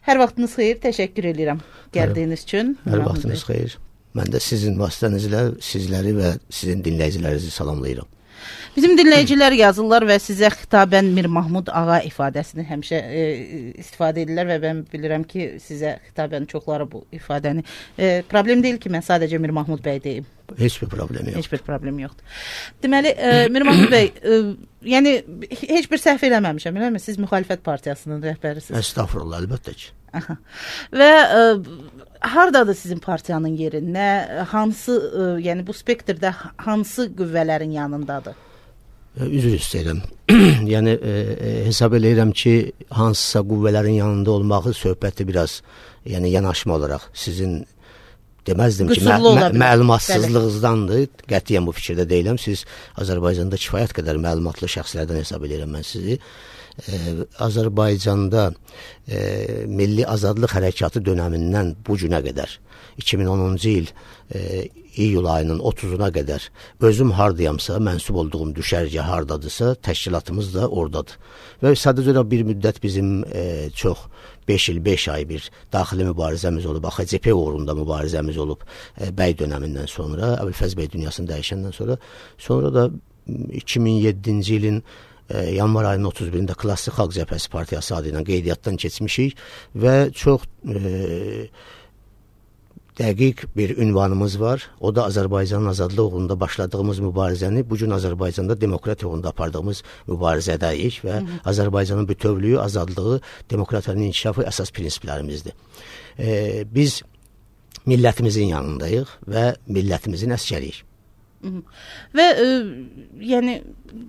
Hər vaxtınız xeyir, təşəkkür edirəm gəldiyiniz üçün. Hər vaxtınız xeyir. Mən də sizin vasitənizlə sizləri və sizin dinləyicilərinizi salamlayıram. Bizim dinləyicilər yazırlar və sizə xitabən Mir Mahmud ağa ifadəsini həmişə istifadə edirlər və mən bilirəm ki, sizə xitabən çoxları bu ifadəni problem deyil ki, mən sadəcə Mir Mahmud bəy deyim. Heç bir problem yoxdur. Heç bir problem yoxdur. Deməli, Mir Mahmud bəy, yəni heç bir səhv eləməmişəm, eləmi? Siz müxalifət partiyasının rəhbərisiniz. Estağfurullah, əlbəttə ki. Aha. Və hardadır sizin partiyanın yeri? Nə, hansı, yəni bu spektrdə hansı qüvvələrin yanındadır? Üzr istəyirəm. Yəni hesab eləyirəm ki, hansısa qüvvələrin yanında olmağı söhbəti biraz, yəni yanaşma olaraq sizin deməzdim ki, məlumatsızlığınızdandır. Qətiyyən bu fikirdə deyiləm. Siz Azərbaycanda kifayət qədər məlumatlı şəxslərdən hesab eləyirəm mən sizi. Azərbaycanda Milli Azadlıq Hərəkatı dönəmindən bu günə qədər 2010-cu il iyul ayının 30-una qədər özüm hardayamsa, mənsub olduğum düşərgə hardadırsa, təşkilatımız da oradadır. Və sadəcə bir müddət bizim çox 5 il, 5 ay bir daxili mübarizəmiz olub, AXCP uğrunda mübarizəmiz olub bəy dönəmindən sonra, Əbülfəz bəy dünyasını dəyişəndən sonra da 2007-ci ilin yanvar ayının 31-də Klassik Xalq Cəbhəsi Partiyası adı ilə qeydiyyatdan keçmişik və çox dəqiq bir ünvanımız var. O da Azərbaycanın azadlığı uğrunda başladığımız mübarizəni bugün Azərbaycanda demokratiya uğrunda apardığımız mübarizədəyik və Azərbaycanın bütövlüyü, azadlığı, demokratiyanın inkişafı əsas prinsiplərimizdir. Biz millətimizin yanındayıq və millətimizin əsgəriyik. Və yəni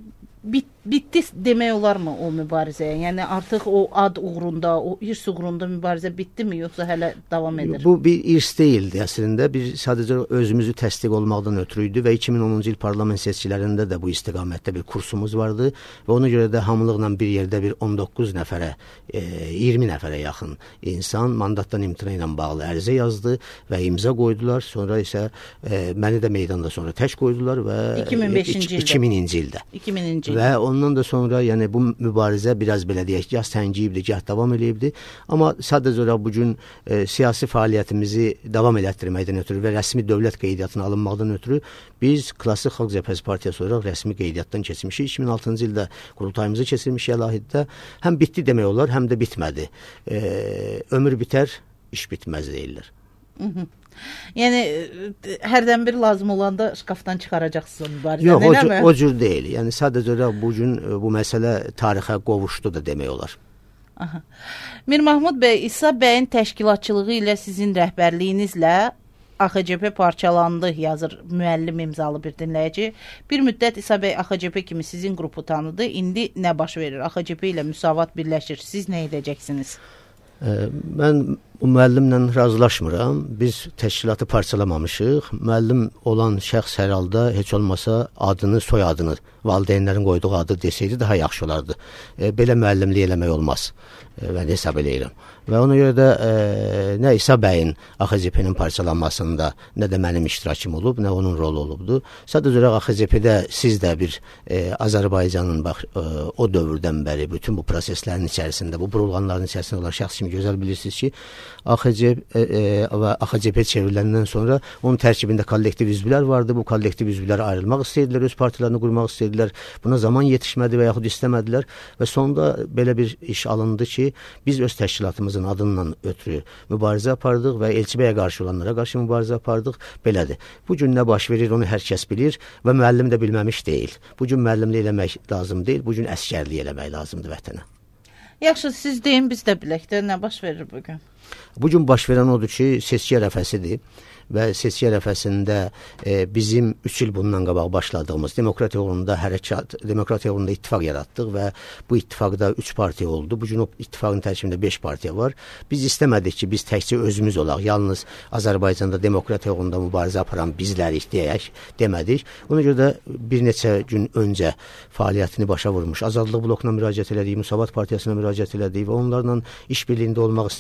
bitdi demək olarmı o mübarizəyə? Yəni artıq o ad uğrunda, o irs uğrunda mübarizə bitdimi, yoxsa hələ davam edir? Bu bir irs deyildi əslində. Bir sadəcə özümüzü təsdiq olmaqdan ötürü idi və 2010-cu il parlament seçkilərində də bu istiqamətdə bir kursumuz vardı və ona görə də hamılıqla bir yerdə bir 19 nəfərə, 20 nəfərə yaxın insan mandatdan imtina ilə bağlı ərizə yazdı və imza qoydular. Sonra isə məni də meydanda sonra tək qoydular və 2000-ci ildə. 2000-ci və ondan da sonra yəni bu mübarizə biraz belə deyək, gah təngiyibdir, gah davam eləyibdir. Amma sadəcə olaraq bugün siyasi fəaliyyətimizi davam elətdirməkdən ötürü və rəsmi dövlət qeydiyyatına alınmaqdan ötürü biz Klassik Xalq Cəbhəsi Partiyası olaraq rəsmi qeydiyyatdan keçmişik. 2006-cı ildə qurultayımızı keçirmişik Əlahiddə. Həm bitdi demək olar, həm də bitmədi. Ömür bitər, iş bitməz deyirlər. Yəni hərdən bir lazım olanda şkafdan çıxaracaqsınız mübarizəni. Yox, o cür deyil. Yəni sadəcə olaraq bugün bu məsələ tarixə qovuşdu da demək olar. Aha. Mir Mahmud bəy, İsa bəyin təşkilatçılığı ilə sizin rəhbərliyinizlə AXCP parçalandı, yazır müəllim imzalı bir dinləyici. Bir müddət İsa bəy AXCP kimi sizin qrupu tanıdı. İndi nə baş verir? AXCP ilə müsavat birləşir. Siz nə edəcəksiniz? Mən bu müəllimlə razılaşmıram. Biz təşkilatı parçalamamışıq. Müəllim olan şəxs hər halda heç olmasa adını, soyadını, valideynlərin qoyduğu adı desəydi daha yaxşı olardı. Belə müəllimlik eləmək olmaz. Mən hesab eləyirəm. Və ona görə də nə İsa bəyin AXCP-nin parçalanmasında, nə də mənim iştirakım olub, nə onun rolu olubdu. Sadəcə olaraq AXCP-də siz də bir Azərbaycanın o dövrdən bəri bütün bu proseslərin içərisində, bu burulğanların içərisində olan şəxs kimi gözəl bilirsiniz ki, AXCP çevriləndən sonra onun tərkibində kollektiv üzvlər vardı. Bu kollektiv üzvlər ayrılmaq istəydilər, öz partilərini qurmaq istəydilər. Buna zaman yetişmədi və yaxud istəmədilər və sonunda belə bir iş alındı ki, biz öz təşkilatımızın adından ötürü mübarizə apardıq və Elçibəyə qarşı olanlara qarşı mübarizə apardıq. Belədir. Bu gün nə baş verir, onu hər kəs bilir və müəllim də bilməmiş deyil. Bu gün müəllimlik eləmək lazım deyil, bu gün əsgərlik eləmək lazımdır vətənə. Yaxşı, siz deyin, biz də bilək də nə baş verir bugün? Bugün baş verən odur ki, seçki ərəfəsidir və seçki ərəfəsində bizim 3 il bundan qabaq başladığımız demokratiya uğrunda hərəkat, demokratiya uğrunda ittifaq yaratdıq və bu ittifaqda 3 partiya oldu. Bugün o ittifaqın tərkibində 5 partiya var. Biz istəmədik ki, biz təkcə özümüz olaq, yalnız Azərbaycanda demokratiya uğrunda mübarizə aparan bizlərik deyək, demədik. Ona görə də bir neçə gün öncə fəaliyyətini başa vurmuş Azadlıq blokuna müraciət elədik, Müsavat Partiyasına müraciət elədik və onlarla işbirliyində olmaq istədik.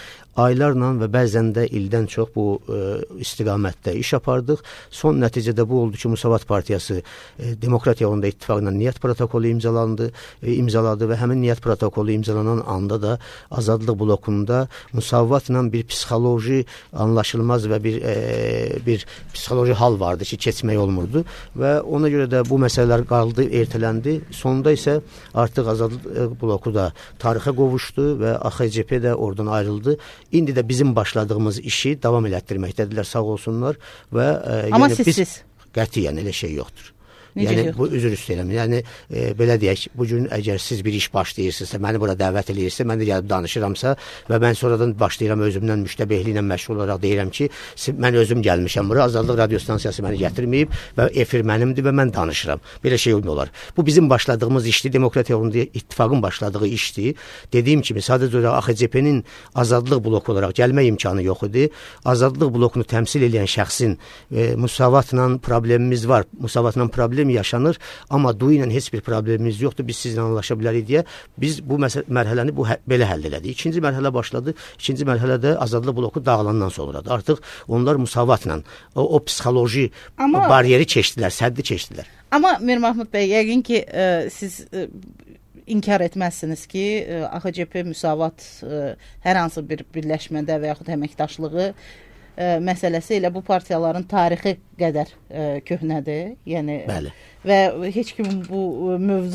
aylarla və bəzən də ildən çox bu istiqamətdə iş apardıq. Son nəticədə bu oldu ki, Müsavat Partiyası Demokratiya Yolunda İttifaqla niyyət protokolu imzaladı və həmin niyyət protokolu imzalanan anda da Azadlıq blokunda Müsavatla bir psixoloji anlaşılmaz və bir psixoloji hal vardı ki, keçmək olmurdu və ona görə də bu məsələlər qaldı, ertələndi. Sonda isə artıq Azadlıq bloku da tarixə qovuşdu və AXCP də oradan ayrıldı. İndi də bizim başladığımız işi davam elətdirməkdədirlər, sağ olsunlar və amma yəni siz qətiyyən elə şey yoxdur. Necə yəni yoxdur? bu üzr istəyirəm. Yəni belə deyək, bu gün əgər siz bir iş başlayırsınızsa, məni bura dəvət edirsinizsə, mən də gəlib danışıramsa və mən sonradan başlayıram özümdən müştəbehliklə məşğul olaraq deyirəm ki, mən özüm gəlmişəm bura, Azadlıq radio stansiyası məni gətirməyib və efir mənimdir və mən danışıram. Belə şey olmuyor. Bu bizim başladığımız işdir, Demokratiya Yolunda İttifaqın başladığı işdir. Dediyim kimi sadəcə AXCP-nin Azadlıq bloku olaraq gəlmə imkanı yox idi. Azadlıq blokunu təmsil edən şəxsin Müsavatla problemimiz var. Müsavatla problem yaşanır, amma DUI ilə heç bir problemimiz yoxdur, biz sizlə anlaşa bilərik deyə biz bu mərhələni belə həll elədik. İkinci mərhələ başladı. İkinci mərhələdə Azadlıq bloku dağılandan sonradır. Artıq onlar Müsavatla o psixoloji bariyeri keçdilər, səddi keçdilər. Amma Mir Mahmud bəy, yəqin ki, siz inkar etməzsiniz ki, AXCP Müsavat hər hansı bir birləşmədə və yaxud əməkdaşlığı məsələsi elə bu partiyaların tarixi qədər köhnədir. Yəni bəli. Və heç kim bu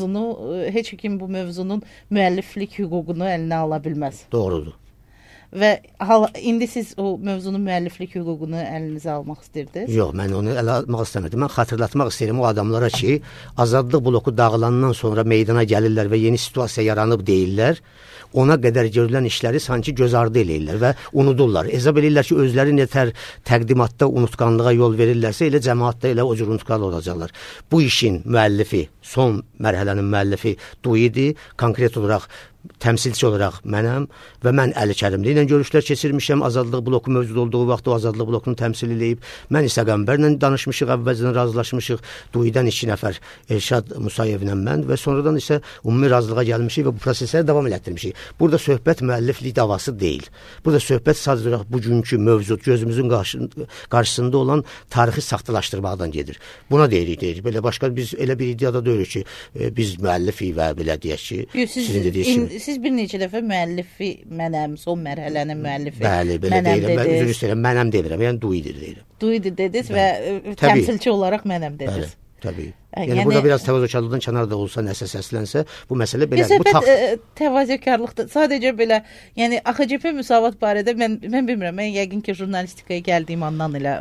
mövzunun müəlliflik hüququnu əlinə ala bilməz. Doğrudur. Və indi siz o mövzunun müəlliflik hüququnu əlinizə almaq istəyirdiniz? Yox, mən onu ələ almaq istəmirdim. Mən xatırlatmaq istəyirəm o adamlara ki, Azadlıq bloku dağılandan sonra meydana gəlirlər və yeni situasiya yaranıb deyirlər. Ona qədər görülən işləri sanki göz ardı eləyirlər və unudurlar. Hesab eləyirlər ki, özləri nətər təqdimatda unutqanlığa yol verirlərsə, elə cəmaatda elə o cür unutqan olacaqlar. Bu işin müəllifi, son mərhələnin müəllifi DUI-dir. Konkret olaraq təmsilçi olaraq mənəm və mən Əli Kərimli ilə görüşlər keçirmişəm. Azadlıq bloku mövcud olduğu vaxt o Azadlıq blokunu təmsil eləyib. Mən isə Qəmbərlə danışmışıq, əvvəlcədən razılaşmışıq. DUI-dən 2 nəfər Elşad Musayevlə mən və sonradan isə ümumi razılığa gəlmişik və bu prosesləri davam elətdirmişik. Burada söhbət müəlliflik davası deyil. Burada söhbət sadəcə olaraq bugünkü mövcud, gözümüzün qarşısında olan tarixi saxtalaşdırmaqdan gedir. Buna deyirik. Belə başqa biz elə bir iddiada deyirik ki, biz müəllifik və belə deyək ki, sizin dediyiniz kimi. Siz bir neçə dəfə müəllifi mənəm, son mərhələnin müəllifi. Bəli, belə deyirəm. Mən üzr istəyirəm, mənəm demirəm. Yəni DUI-dir deyirəm. DUI-dir dediniz və təmsilçi olaraq mənəm dediniz. Təbii. Yəni burada biraz təvazökarlıqdan kənarda olsa, nəsə səslənsə, bu məsələ belə. Söhbət təvazökarlıqdır. Sadəcə belə, yəni AXCP Müsavat barədə mən bilmirəm. Mən yəqin ki, jurnalistikaya gəldiyim andan elə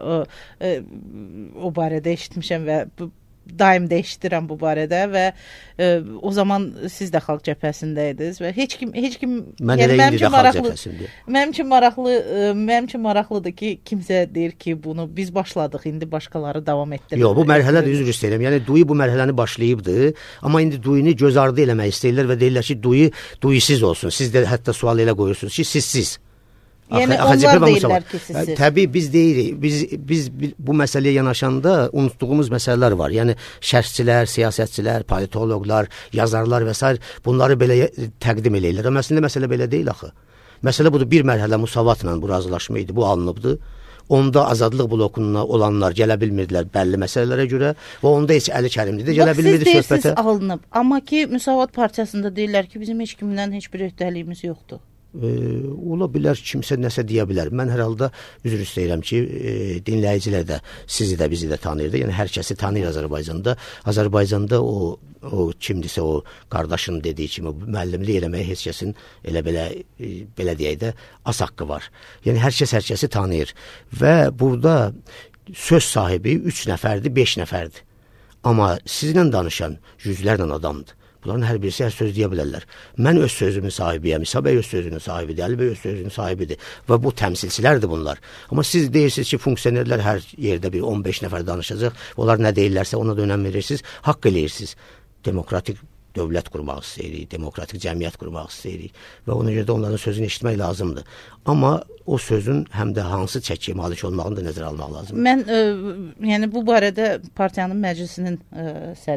o barədə eşitmişəm və daim də eşidirəm bu barədə və o zaman siz də xalq cəbhəsində idiniz və heç kim mən yəni mənim üçün maraqlıdır ki, kimsə deyir ki, bunu biz başladıq, indi başqaları davam etdirir. Yox, bu mərhələdə üzr istəyirəm. Yəni DUI bu mərhələni başlayıbdı, amma indi DUI-ni göz ardı eləmək istəyirlər və deyirlər ki, DUI-siz olsun. Siz də hətta sual elə qoyursunuz ki, siz. Yəni onlar deyirlər ki, siz. Təbii biz deyirik. Biz bu məsələyə yanaşanda unutduğumuz məsələlər var. Yəni şərhçilər, siyasətçilər, politoloqlar, yazarlar və s. bunları belə təqdim eləyirlər. Amma əslində məsələ belə deyil axı. Məsələ budur, bir mərhələ Müsavatla bu razılaşma idi, bu alınıbdı. Onda Azadlıq blokuna olanlar gələ bilmirdilər bəlli məsələlərə görə və onda heç Əli Kərimli də gələ bilmirdi söhbətə. Siz deyirsiniz alınıb, amma ki Müsavat Partiyasında deyirlər ki, bizim heç kimdən heç bir öhdəliyimiz yoxdur. Ola bilər, kimsə nəsə deyə bilər. Mən hər halda üzr istəyirəm ki, dinləyicilər də sizi də bizi də tanıyır. Yəni hər kəsi tanıyır Azərbaycanda. Azərbaycanda o kimdirsə o qardaşın dediyi kimi müəllimlik eləməyə heç kəsin elə belə deyək də az haqqı var. Yəni hər kəs hər kəsi tanıyır və burada söz sahibi 3 nəfərdir, 5 nəfərdir. Amma sizinlə danışan yüzlərlə adamdır. Bunların hər birisi hər söz deyə bilərlər. Mən öz sözümün sahibiyəm, İsa bəy öz sözünün sahibidir, Əli bəy öz sözünün sahibidir və bu təmsilçilərdir bunlar. Amma siz deyirsiniz ki, funksionerlər hər yerdə bir 15 nəfər danışacaq, onlar nə deyirlərsə ona da önəm verirsiniz, haqq eləyirsiniz. Demokratik dövlət qurmaq istəyirik, demokratik cəmiyyət qurmaq istəyirik və ona görə də onların sözünü eşitmək lazımdır. Amma o sözün həm də hansı çəkiyə malik olmağını da nəzərə almaq lazımdır. Mən yəni bu barədə partiyanın məclisinin sədri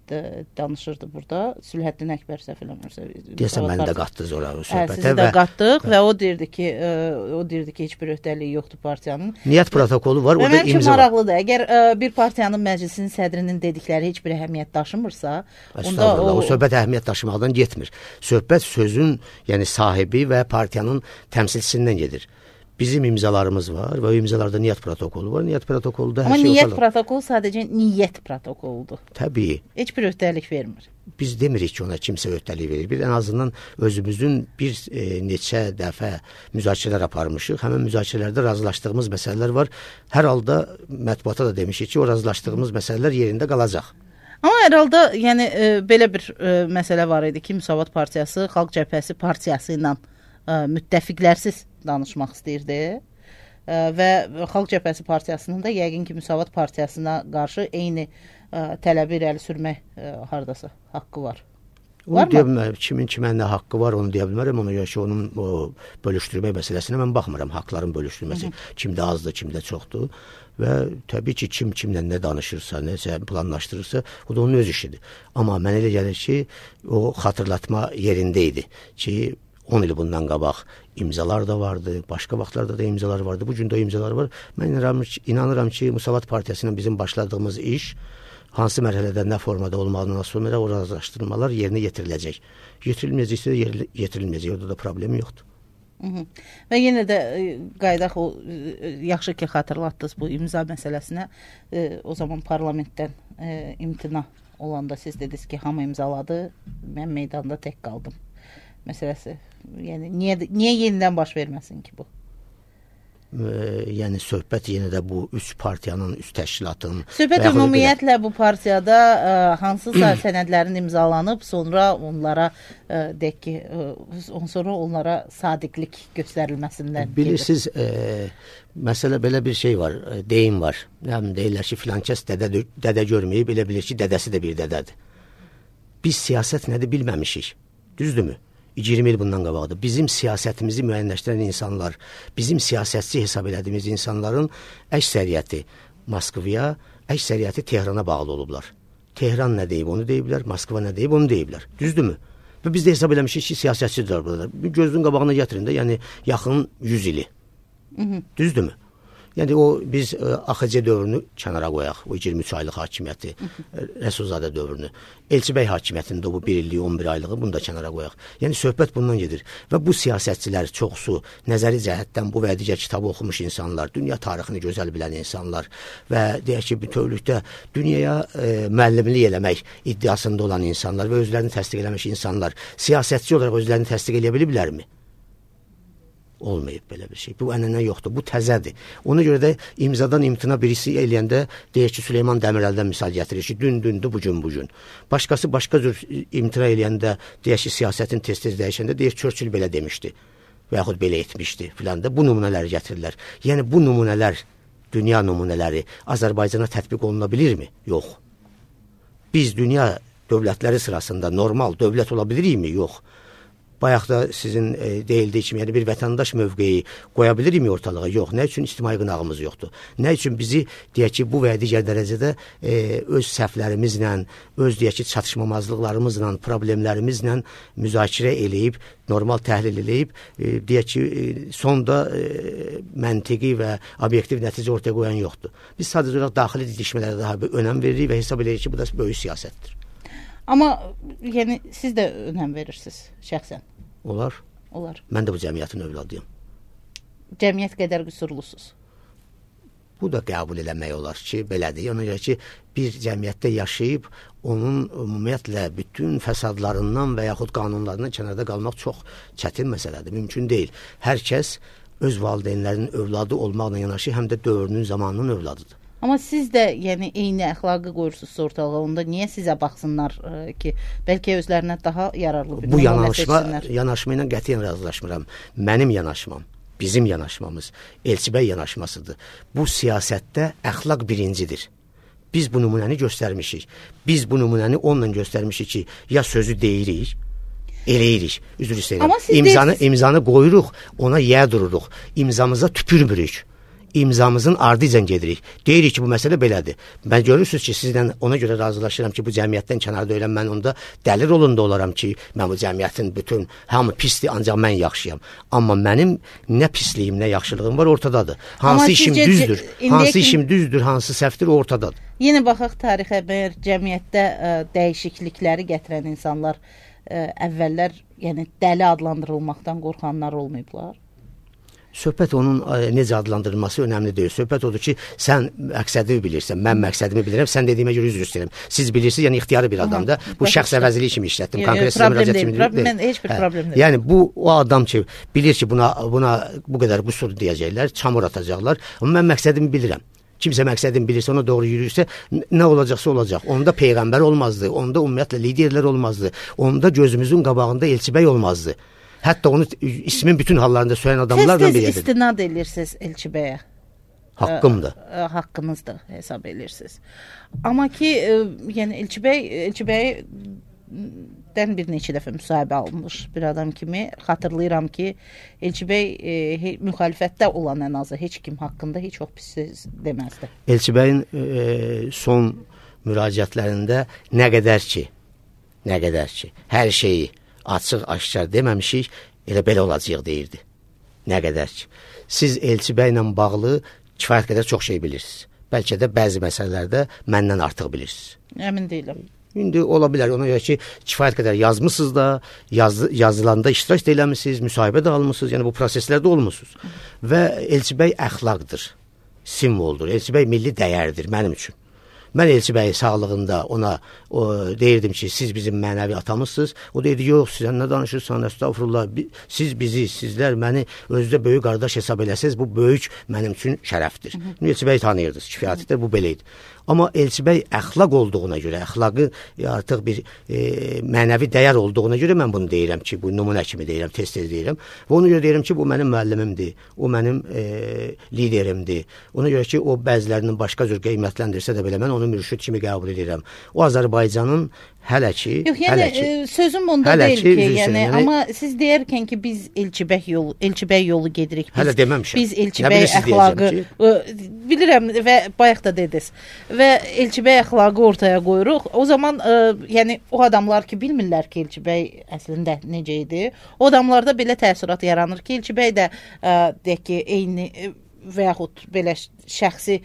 danışırdı burada. Sülhəddin Əkbər səhv eləmirsə. Deyəsən mən də qatdınız ora o söhbətə. Sizi də qatdıq və o deyirdi ki, heç bir öhdəliyi yoxdur partiyanın. Niyyət protokolu var, orada imza var. Mənim maraqlıdır. Əgər bir partiyanın məclisinin sədrinin dedikləri heç bir əhəmiyyət daşımırsa, onda o söhbət əhəmiyyət daşımaqdan getmir. Söhbət sözün, yəni sahibi və partiyanın təmsilçisindən gedir. Bizim imzalarımız var və o imzalarda niyyət protokolu var. Niyyət protokoluda amma niyyət protokolu sadəcə niyyət protokoludur. Təbii. Heç bir öhdəlik vermir. Biz demirik ki, ona kimsə öhdəlik verir. Bir ən azından özümüzün bir neçə dəfə müzakirələr aparmışıq. Həmin müzakirələrdə razılaşdığımız məsələlər var. Hər halda mətbuata da demişik ki, o razılaşdığımız məsələlər yerində qalacaq. Amma hər halda yəni belə bir məsələ var idi ki, Müsavat Partiyası Xalq Cəbhəsi partiyası ilə müttəfiqlərsiz danışmaq istəyirdi və Xalq Cəbhəsi partiyasının da yəqin ki, Müsavat partiyasına qarşı eyni tələbi irəli sürmək hardasa haqqı var. Onu deyə bilmərəm. Kimin kimə nə haqqı var, onu deyə bilmərəm. Ona görə ki, onun o bölüşdürmə məsələsinə mən baxmıram. Haqların bölüşdürməsi kimdə azdır, kimdə çoxdur və təbii ki, kim kimlə nə danışırsa, nəsə planlaşdırırsa, o da onun öz işidir. Amma mənə elə gəlir ki, o xatırlatma yerində idi ki, 10 il bundan qabaq imzalar da vardı, başqa vaxtlarda da imzalar vardı, bu gün də imzalar var. Mən inanıram ki, Müsavat Partiyası ilə bizim başladığımız iş hansı mərhələdə, nə formada olmağından sonra o razılaşdırmalar yerinə yetiriləcək. Yetirilməyəcəksə də yetirilməyəcək, orada da problemi yoxdur. Və yenə də qaydaq o yaxşı ki, xatırlatdınız bu imza məsələsinə. O zaman parlamentdən imtina olanda siz dediniz ki, hamı imzaladı, mən meydanda tək qaldım məsələsi. Yəni niyə yenidən baş verməsin ki bu? Yəni söhbət yenə də bu üç partiyanın, üç təşkilatın. Söhbət ümumiyyətlə bu partiyada hansısa sənədlərin imzalanıb, sonra onlara deyək ki, sonra onlara sadiqlik göstərilməsindən bilirsiniz, məsələ belə bir şey var, deyim var. Yəni deyirlər ki, filan kəs dədə görməyib, elə bilir ki, dədəsi də bir dədədir. Biz siyasət nədir bilməmişik. Düzdürmü? 20 il bundan qabaqdır. Bizim siyasətimizi müəyyənləşdirən insanlar, bizim siyasətçi hesab elədiyimiz insanların əksəriyyəti Moskvaya, əksəriyyəti Tehrana bağlı olublar. Tehran nə deyib, onu deyiblər, Moskva nə deyib, onu deyiblər. Düzdürmü? Və biz də hesab eləmişik ki, siyasətçidir burada. Gözün qabağına gətirin də, yəni yaxın 100 ili. Düzdürmü? Yəni o biz AXC dövrünü kənara qoyaq, o 23 aylıq hakimiyyəti, Rəsulzadə dövrünü. Elçibəy hakimiyyətində bu 1 illik 11 aylığı bunu da kənara qoyaq. Yəni söhbət bundan gedir. Və bu siyasətçilər çoxsu, nəzəri cəhətdən bu və digər kitabı oxumuş insanlar, dünya tarixini gözəl bilən insanlar və deyək ki, bütövlükdə dünyaya müəllimlik eləmək iddiasında olan insanlar və özlərini təsdiq eləmiş insanlar siyasətçi olaraq özlərini təsdiq eləyə biliblərmi? Olmayıb belə bir şey. Bu ənənə yoxdur. Bu təzədir. Ona görə də imzadan imtina birisi eləyəndə deyək ki, Süleyman Dəmirəldən misal gətirir ki, dün-dündür, bugün. Başqası başqa cür imtina eləyəndə deyək ki, siyasətin tez-tez dəyişəndə deyək Churchill belə demişdi və yaxud belə etmişdi filan da. Bu nümunələri gətirirlər. Yəni bu nümunələr, dünya nümunələri Azərbaycana tətbiq oluna bilirmi? Yox. Biz dünya dövlətləri sırasında normal dövlət ola bilirikmi? Yox. Bayaq da sizin deyildiyi kimi, yəni bir vətəndaş mövqeyi qoya bilirmi ortalığa? Yox. Nə üçün ictimai qınağımız yoxdur? Nə üçün bizi, deyək ki, bu və digər dərəcədə öz səhvlərimizlə, öz deyək ki, çatışmamazlıqlarımızla, problemlərimizlə müzakirə eləyib, normal təhlil eləyib, deyək ki, sonda məntiqi və obyektiv nəticə ortaya qoyan yoxdur. Biz sadəcə olaraq daxili didişmələrə daha önəm veririk və hesab edirik ki, bu da böyük siyasətdir. Amma yəni siz də önəm verirsiniz şəxsən. Olar. Mən də bu cəmiyyətin övladıyam. Cəmiyyət qədər qüsurlusuz. Bu da qəbul eləmək olar ki, belədir. Ona görə ki, bir cəmiyyətdə yaşayıb, onun ümumiyyətlə bütün fəsadlarından və yaxud qanunlarından kənarda qalmaq çox çətin məsələdir, mümkün deyil. Hər kəs öz valideynlərinin övladı olmaqla yanaşı, həm də dövrünün, zamanının övladıdır. Amma siz də yəni eyni əxlaqı qoyursunuz ortalığa, onda niyə sizə baxsınlar ki, bəlkə özlərinə daha yararlı bir nümunə seçsinlər? Bu yanaşma ilə qətiyyən razılaşmıram. Mənim yanaşmam, bizim yanaşmamız, Elçibəy yanaşmasıdır. Bu siyasətdə əxlaq birincidir. Biz bu nümunəni göstərmişik. Biz bu nümunəni onunla göstərmişik ki, ya sözü deyirik, eləyirik, üzr istəyirəm. İmzanı qoyuruq, ona yə dururuq, imzamıza tüpürmürük. imzamızın ardıcan gedirik. Deyirik ki, bu məsələ belədir. Mən görürsünüz ki, sizlə ona görə razılaşıram ki, bu cəmiyyətdən kənarda öləm, mən onda dəlir olunda olaram ki, mən bu cəmiyyətin bütün hamı pisdir, ancaq mən yaxşıyam. Amma mənim nə pisliyim, nə yaxşılığım var ortadadır. Hansı işim düzdür, hansı işim düzdür, hansı səhvdir ortadadır. Yenə baxaq tarixə, bəyər cəmiyyətdə dəyişiklikləri gətirən insanlar əvvəllər, yəni dəli adlandırılmaqdan qorxanlar olmayıblar. Söhbət onun necə adlandırılması önəmli deyil. Söhbət odur ki, sən məqsədini bilirsən, mən məqsədimi bilirəm, sən dediyimə görə üzr istəyirəm. Siz bilirsiniz, yəni ixtiyarı bir adamda. Bu şəxs əvəziliyi kimi işlətdim. Konkret müraciət kimi deyil. Heç bir problem deyil. Yəni bu o adam ki, bilir ki, buna bu qədər qüsur deyəcəklər, çamur atacaqlar. Amma mən məqsədimi bilirəm. Kimsə məqsədini bilirsə, ona doğru yürürsə, nə olacaqsa olacaq. Onda peyğəmbər olmazdı, onda ümumiyyətlə liderlər olmazdı, onda gözümüzün qabağında Elçibəy olmazdı. Hətta onu ismin bütün hallarında söyən adamlarla biridir. Tez-tez istinad edirsiniz Elçibəyə. Haqqımdır. Haqqınızdır hesab edirsiniz. Amma ki, yəni Elçibəydən bir neçə dəfə müsahibə alınmış bir adam kimi xatırlayıram ki, Elçibəy müxalifətdə olan ən azı heç kim haqqında heç çox pis söz deməzdi. Elçibəyin son müraciətlərində nə qədər ki, hər şeyi açıq, aşkar deməmişik, elə belə olacaq deyirdi. Nə qədər ki. Siz Elçibəylə bağlı kifayət qədər çox şey bilirsiniz. Bəlkə də bəzi məsələlərdə məndən artıq bilirsiniz. Əmin deyiləm. İndi ola bilər, ona görə ki, kifayət qədər yazmısınız da, yazılanda iştirak da eləmişsiniz, müsahibə də almışsınız, yəni bu proseslərdə olmuşsunuz. Və Elçibəy əxlaqdır, simvoldur, Elçibəy milli dəyərdir mənim üçün. Mən Elçibəyin sağlığında ona deyirdim ki, siz bizim mənəvi atamızsınız. O deyirdi, yox, sən nə danışırsan, estağfurullah, sizlər məni özdə böyük qardaş hesab eləsiniz, bu böyük mənim üçün şərəfdir. Elçibəyi tanıyırdınız, kifayətdir, bu belə idi. Amma Elçibəy əxlaq olduğuna görə, əxlaqı artıq bir mənəvi dəyər olduğuna görə mən bunu deyirəm ki, bu nümunə kimi deyirəm, tez-tez deyirəm. Və ona görə deyirəm ki, bu mənim müəllimimdir, o mənim liderimdir. Ona görə ki, o bəzilərinin başqa cür qiymətləndirsə də belə mən onu mürşid kimi qəbul edirəm. O Azərbaycanın hələ ki, yox, yəni sözüm onda deyil ki, yəni amma siz deyərkən ki, biz Elçibəy yolu gedirik. Hələ deməmişəm. Biz Elçibəy əxlaqı bilirəm və bayaq da dediniz. Və Elçibəy əxlaqı ortaya qoyuruq. O zaman yəni o adamlar ki, bilmirlər ki, Elçibəy əslində necə idi. O adamlarda belə təəssürat yaranır ki, Elçibəy də deyək ki, eyni və yaxud belə şəxsi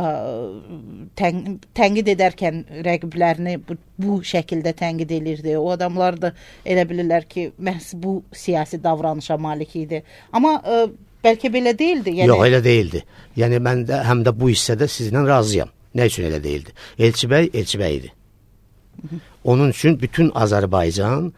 tənqid edərkən rəqiblərini bu şəkildə tənqid edirdi. O adamlar da elə bilirlər ki, məhz bu siyasi davranışa malik idi. Amma bəlkə belə deyildi. Yəni... Yox, elə deyildi. Yəni mən də həm də bu hissədə sizinlə razıyam. Nə üçün elə deyildi? Elçibəy idi. Onun üçün bütün Azərbaycan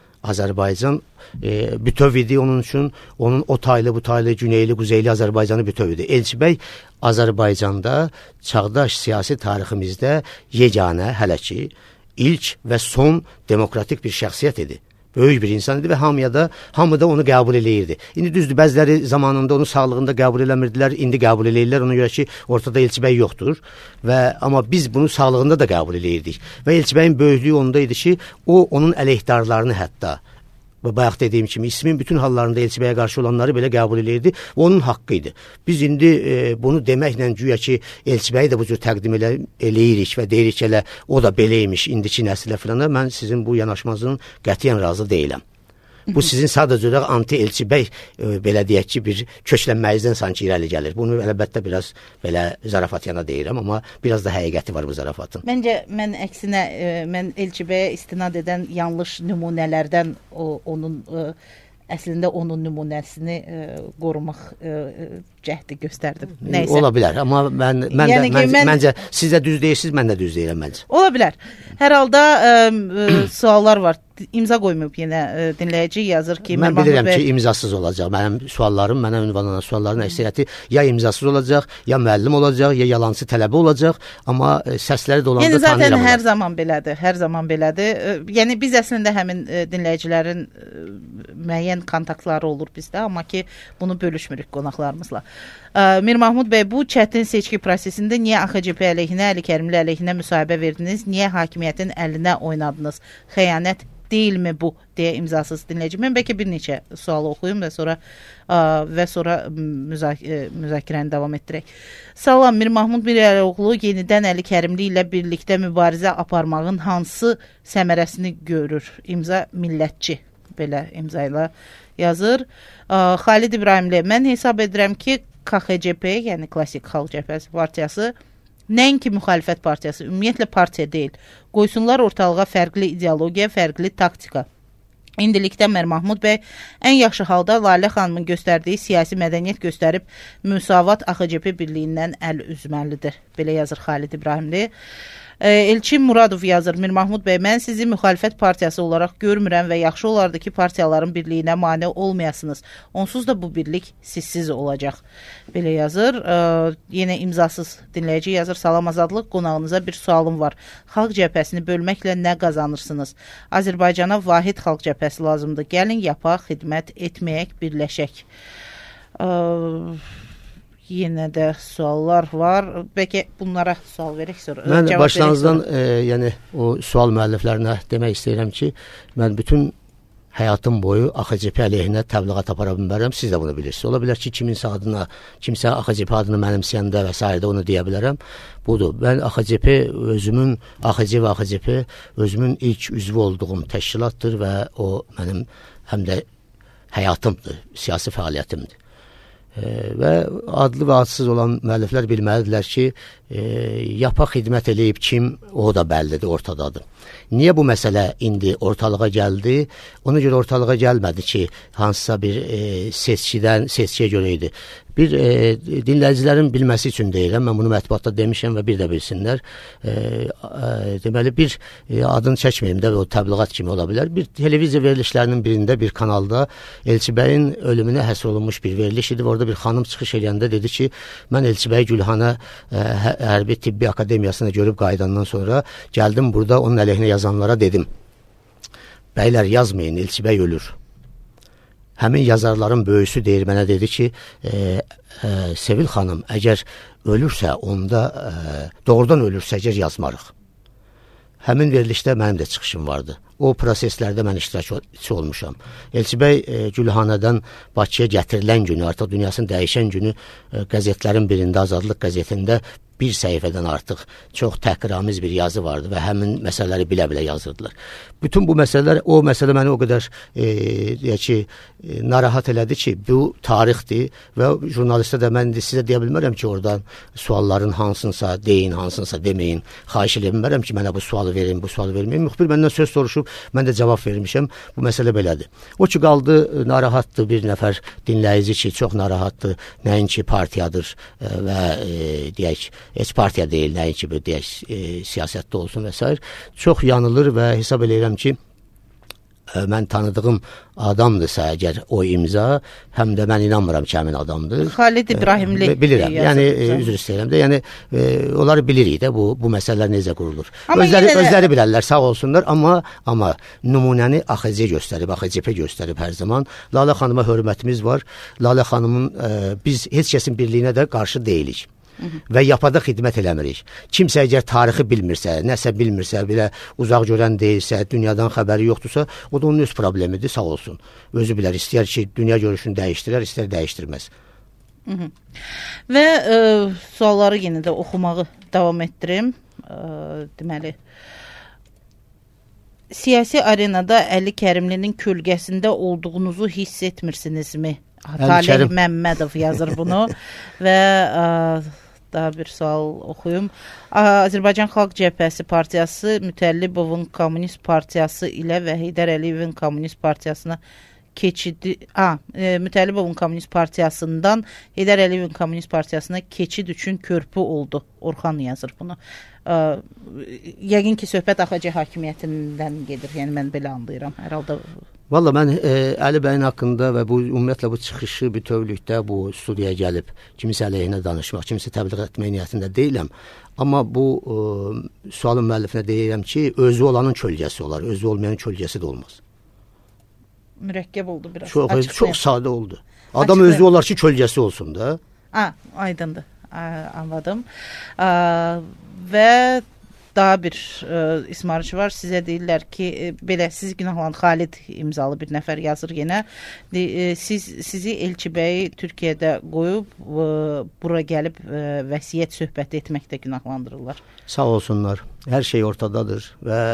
bütöv idi onun üçün, onun o taylı, bu taylı, güneyli, quzeyli Azərbaycanı bütöv idi. Elçibəy Azərbaycanda çağdaş siyasi tariximizdə yeganə, hələ ki, ilk və son demokratik bir şəxsiyyət idi. Böyük bir insan idi və hamı da onu qəbul eləyirdi. İndi düzdür, bəziləri zamanında onu sağlığında qəbul eləmirdilər, indi qəbul eləyirlər, ona görə ki, ortada Elçibəy yoxdur. Amma biz bunu sağlığında da qəbul eləyirdik. Və Elçibəyin böyüklüyü onda idi ki, o onun əleyhdarlarını hətta, və bayaq dediyim kimi, ismin bütün hallarında Elçibəyə qarşı olanları belə qəbul eləyirdi. Onun haqqı idi. Biz indi bunu deməklə güya ki, Elçibəyi də bu cür təqdim eləyirik və deyirik ki, elə o da beləymiş indiki nəslə filan. Mən sizin bu yanaşmanızın qətiyyən razı deyiləm. Bu sizin sadəcə olaraq anti-Elçibəy belə deyək ki, bir köklənməyizdən sanki irəli gəlir. Bunu əlbəttə biraz belə zarafat yana deyirəm, amma biraz da həqiqəti var bu zarafatın. Məncə, mən əksinə, mən Elçibəyə istinad edən yanlış nümunələrdən onun əslində onun nümunəsini qorumaq cəhdi göstərdim. Nəysə. Ola bilər, amma məncə siz də düz deyirsiniz, mən də düz deyirəm məncə. Ola bilər. Hər halda suallar var. İmza qoymayıb yenə dinləyici yazır ki, mən bilirəm ki, imzasız olacaq. Mənim suallarım, mənə ünvanlanan sualların əksəriyyəti ya imzasız olacaq, ya müəllim olacaq, ya yalançı tələbə olacaq, amma səsləri də olanda tanıyıram. Yəni zaten hər zaman belədir. Yəni biz əslində həmin dinləyicilərin müəyyən kontaktları olur bizdə, amma ki, bunu bölüşmürük qonaqlarımızla. Mir Mahmud bəy, bu çətin seçki prosesində niyə AXCP əleyhinə, Əli Kərimli əleyhinə müsahibə verdiniz? Niyə hakimiyyətin əlinə oynadınız? Xəyanət deyilmi bu deyə imzasız dinləyici. Mən bəlkə bir neçə sualı oxuyum və sonra müzakirəni davam etdirək. Salam, Mir Mahmud Mirzəyoğlu yenidən Əli Kərimli ilə birlikdə mübarizə aparmağın hansı səmərəsini görür? İmza millətçi, belə imza ilə yazır. Xalid İbrahimli, mən hesab edirəm ki, KXCP, yəni Klassik Xalq Cəbhəsi partiyası nəinki müxalifət partiyası, ümumiyyətlə partiya deyil. Qoysunlar ortalığa fərqli ideologiya, fərqli taktika. İndilikdə Mir Mahmud bəy ən yaxşı halda Lalə xanımın göstərdiyi siyasi mədəniyyət göstərib Müsavat AXCP birliyindən əl üzməlidir. Belə yazır Xalid İbrahimli. Elçin Muradov yazır, Mir Mahmud bəy, mən sizi müxalifət partiyası olaraq görmürəm və yaxşı olardı ki, partiyaların birliyinə mane olmayasınız. Onsuz da bu birlik sizsiz olacaq. Belə yazır. Yenə imzasız dinləyici yazır, salam azadlıq, qonağınıza bir sualım var. Xalq cəbhəsini bölməklə nə qazanırsınız? Azərbaycana vahid xalq cəbhəsi lazımdır. Gəlin yapaq, xidmət etməyək, birləşək. Yenə də suallar var. Bəlkə bunlara sual verək sonra. Mən başlanğıcdan yəni o sual müəlliflərinə demək istəyirəm ki, mən bütün həyatım boyu AXCP əleyhinə təbliğat apara bilmərəm. Siz də bunu bilirsiniz. Ola bilər ki, kimsə AXCP adını mənimsəyəndə və s. onu deyə bilərəm. Budur. Mən özümün AXCP özümün ilk üzvü olduğum təşkilatdır və o mənim həm də həyatımdır, siyasi fəaliyyətimdir. Və adlı və adsız olan müəlliflər bilməlidirlər ki, yapaq xidmət eləyib kim, o da bəllidir, ortadadır. Niyə bu məsələ indi ortalığa gəldi? Ona görə ortalığa gəlmədi ki, hansısa bir seçkiyə görə idi. Bir dinləyicilərin bilməsi üçün deyirəm, mən bunu mətbuatda demişəm və bir də bilsinlər. Deməli, bir adını çəkməyim də, o təbliğat kimi ola bilər. Bir televiziya verilişlərinin birində, bir kanalda Elçi bəyin ölümünə həsr olunmuş bir veriliş idi. Orada bir xanım çıxış edəndə dedi ki, mən Elçi bəy Gülhana Hərbi Tibbi Akademiyasını görüb qayıdandan sonra gəldim burada onun əleyhinə yazanlara dedim, bəylər yazmayın, Elçi bəy ölür. Həmin yazarların böyüsü deyir, mənə dedi ki, Sevil xanım, əgər ölürsə, onda doğrudan ölürsə, əgər yazmarıq. Həmin verilişdə mənim də çıxışım vardı. O proseslərdə mən iştirakçı olmuşam. Elçi bəy Gülhanədən Bakıya gətirilən günü, artıq dünyasını dəyişən günü qəzetlərin birində, Azadlıq qəzetində bir səhifədən artıq çox təhqiramiz bir yazı vardı və həmin məsələləri bilə-bilə yazırdılar. Bütün bu məsələlər, o məsələ məni o qədər narahat elədi ki, bu tarixdir və jurnalistə də mən sizə deyə bilmərəm ki, oradan sualların hansınsa deyin, hansınsa deməyin. Xahiş edə bilmərəm ki, mənə bu sualı verin, bu sualı verməyin. Müxbir məndən söz soruşub, mən də cavab vermişəm. Bu məsələ belədir. O ki, qaldı, narahatdır bir nəfər dinləyici ki, çox narahatdır, nəinki partiyadır və deyək, heç partiya deyil, nəinki bir deyək, siyasətdə olsun və s. Çox yanılır və hesab edirəm ki, mən tanıdığım adamdırsa əgər o imza, həm də mən inanmıram ki, həmin adamdır. Xalid İbrahimli bilirəm, yəni üzr istəyirəm də, yəni onları bilirik də bu məsələlər necə qurulur. Özləri bilərlər, sağ olsunlar, amma nümunəni AXCP göstərib hər zaman. Lalə xanıma hörmətimiz var. Lalə xanımın biz heç kəsin birliyinə də qarşı deyilik. Və yapada xidmət eləmirik. Kimsə əgər tarixi bilmirsə, nəsə bilmirsə, belə uzaq görən deyilsə, dünyadan xəbəri yoxdursa, o da onun öz problemidir, sağ olsun. Özü bilər, istəyər ki, dünya görüşünü dəyişdirər, istər dəyişdirməz. Və sualları yenə də oxumağı davam etdirim. Deməli, siyasi arenada Əli Kərimlinin kölgəsində olduğunuzu hiss etmirsinizmi? Talih Məmmədov yazır bunu və daha bir sual oxuyum. Azərbaycan Xalq Cəbhəsi partiyası Mütəllibovun Kommunist partiyası ilə və Heydər Əliyevin Kommunist partiyasına keçidi, Mütəllibovun Kommunist partiyasından Heydər Əliyevin Kommunist partiyasına keçid üçün körpü oldu. Orxan yazır bunu. Yəqin ki, söhbət AXC hakimiyyətindən gedir. Yəni mən belə anlayıram. Hər halda Valla mən Əli bəyin haqqında və ümumiyyətlə bu çıxışı bütövlükdə bu studiyaya gəlib kimisə əleyhinə danışmaq, kimisə təbliğ etmək niyyətində deyiləm. Amma bu sualın müəllifinə deyirəm ki, özü olanın kölgəsi olar, özü olmayanın kölgəsi də olmaz. Mürəkkəb oldu biraz. Çox sadə oldu. Adam özü olar ki, kölgəsi olsun da. Aydındır. Anladım. Və daha bir ismarıcı var. Sizə deyirlər ki, belə siz günahlan Xalid imzalı bir nəfər yazır yenə. Sizi Elçi bəy Türkiyədə qoyub bura gəlib vəsiyyət söhbəti etməkdə günahlandırırlar. Sağ olsunlar. Hər şey ortadadır və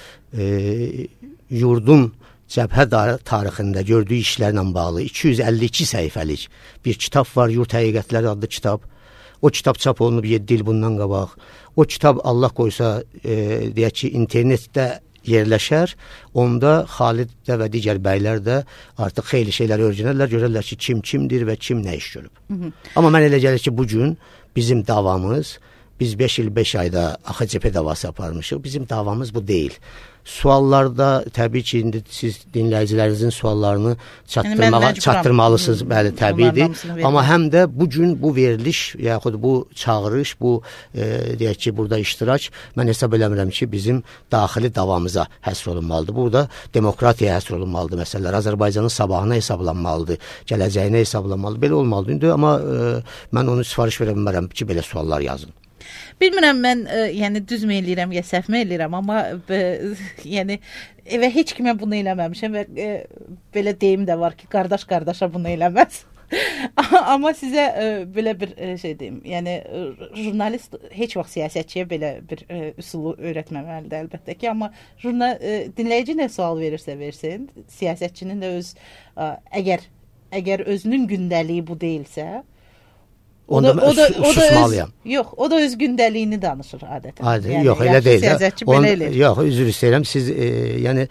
yurdun cəbhə tarixində gördüyü işlərlə bağlı 252 səhifəlik bir kitab var. Yurt Həqiqətləri adlı kitab. O kitab çap olunub 7 il bundan qabaq. O kitab Allah qoysa deyək ki, internetdə yerləşər. Onda Xalid də və digər bəylər də artıq xeyli şeyləri öyrənərlər, görərlər ki, kim kimdir və kim nə iş görüb. Amma mən elə gəlir ki, bugün bizim davamız, biz 5 il 5 ayda AXCP davası aparmışıq. Bizim davamız bu deyil. Suallarda təbii ki, indi siz dinləyicilərinizin suallarını çatdırmalısınız, bəli, təbiidir. Amma həm də bugün bu veriliş, yaxud bu çağırış, bu deyək ki, burada iştirak, mən hesab eləmirəm ki, bizim daxili davamıza həsr olunmalıdır. Burada demokratiyaya həsr olunmalıdır məsələlər. Azərbaycanın sabahına hesablanmalıdır, gələcəyinə hesablanmalıdır. Belə olmalıdır. İndi amma mən onu sifariş verə bilmərəm ki, belə suallar yazın. Bilmirəm mən yəni düzmü eləyirəm ya səhvmi eləyirəm, amma yəni evə heç kimə bunu eləməmişəm və belə deyim də var ki, qardaş qardaşa bunu eləməz. Amma sizə belə bir şey deyim, yəni jurnalist heç vaxt siyasətçiyə belə bir üsulu öyrətməməlidir əlbəttə ki, amma dinləyici nə sual verirsə versin, siyasətçinin də öz əgər özünün gündəliyi bu deyilsə, O da susmalıyam. Yox, o da öz gündəliyini danışır adətən. Yəni, yox, elə deyil. Siyasətçi belə eləyir. Yox, üzr istəyirəm. Siz yəni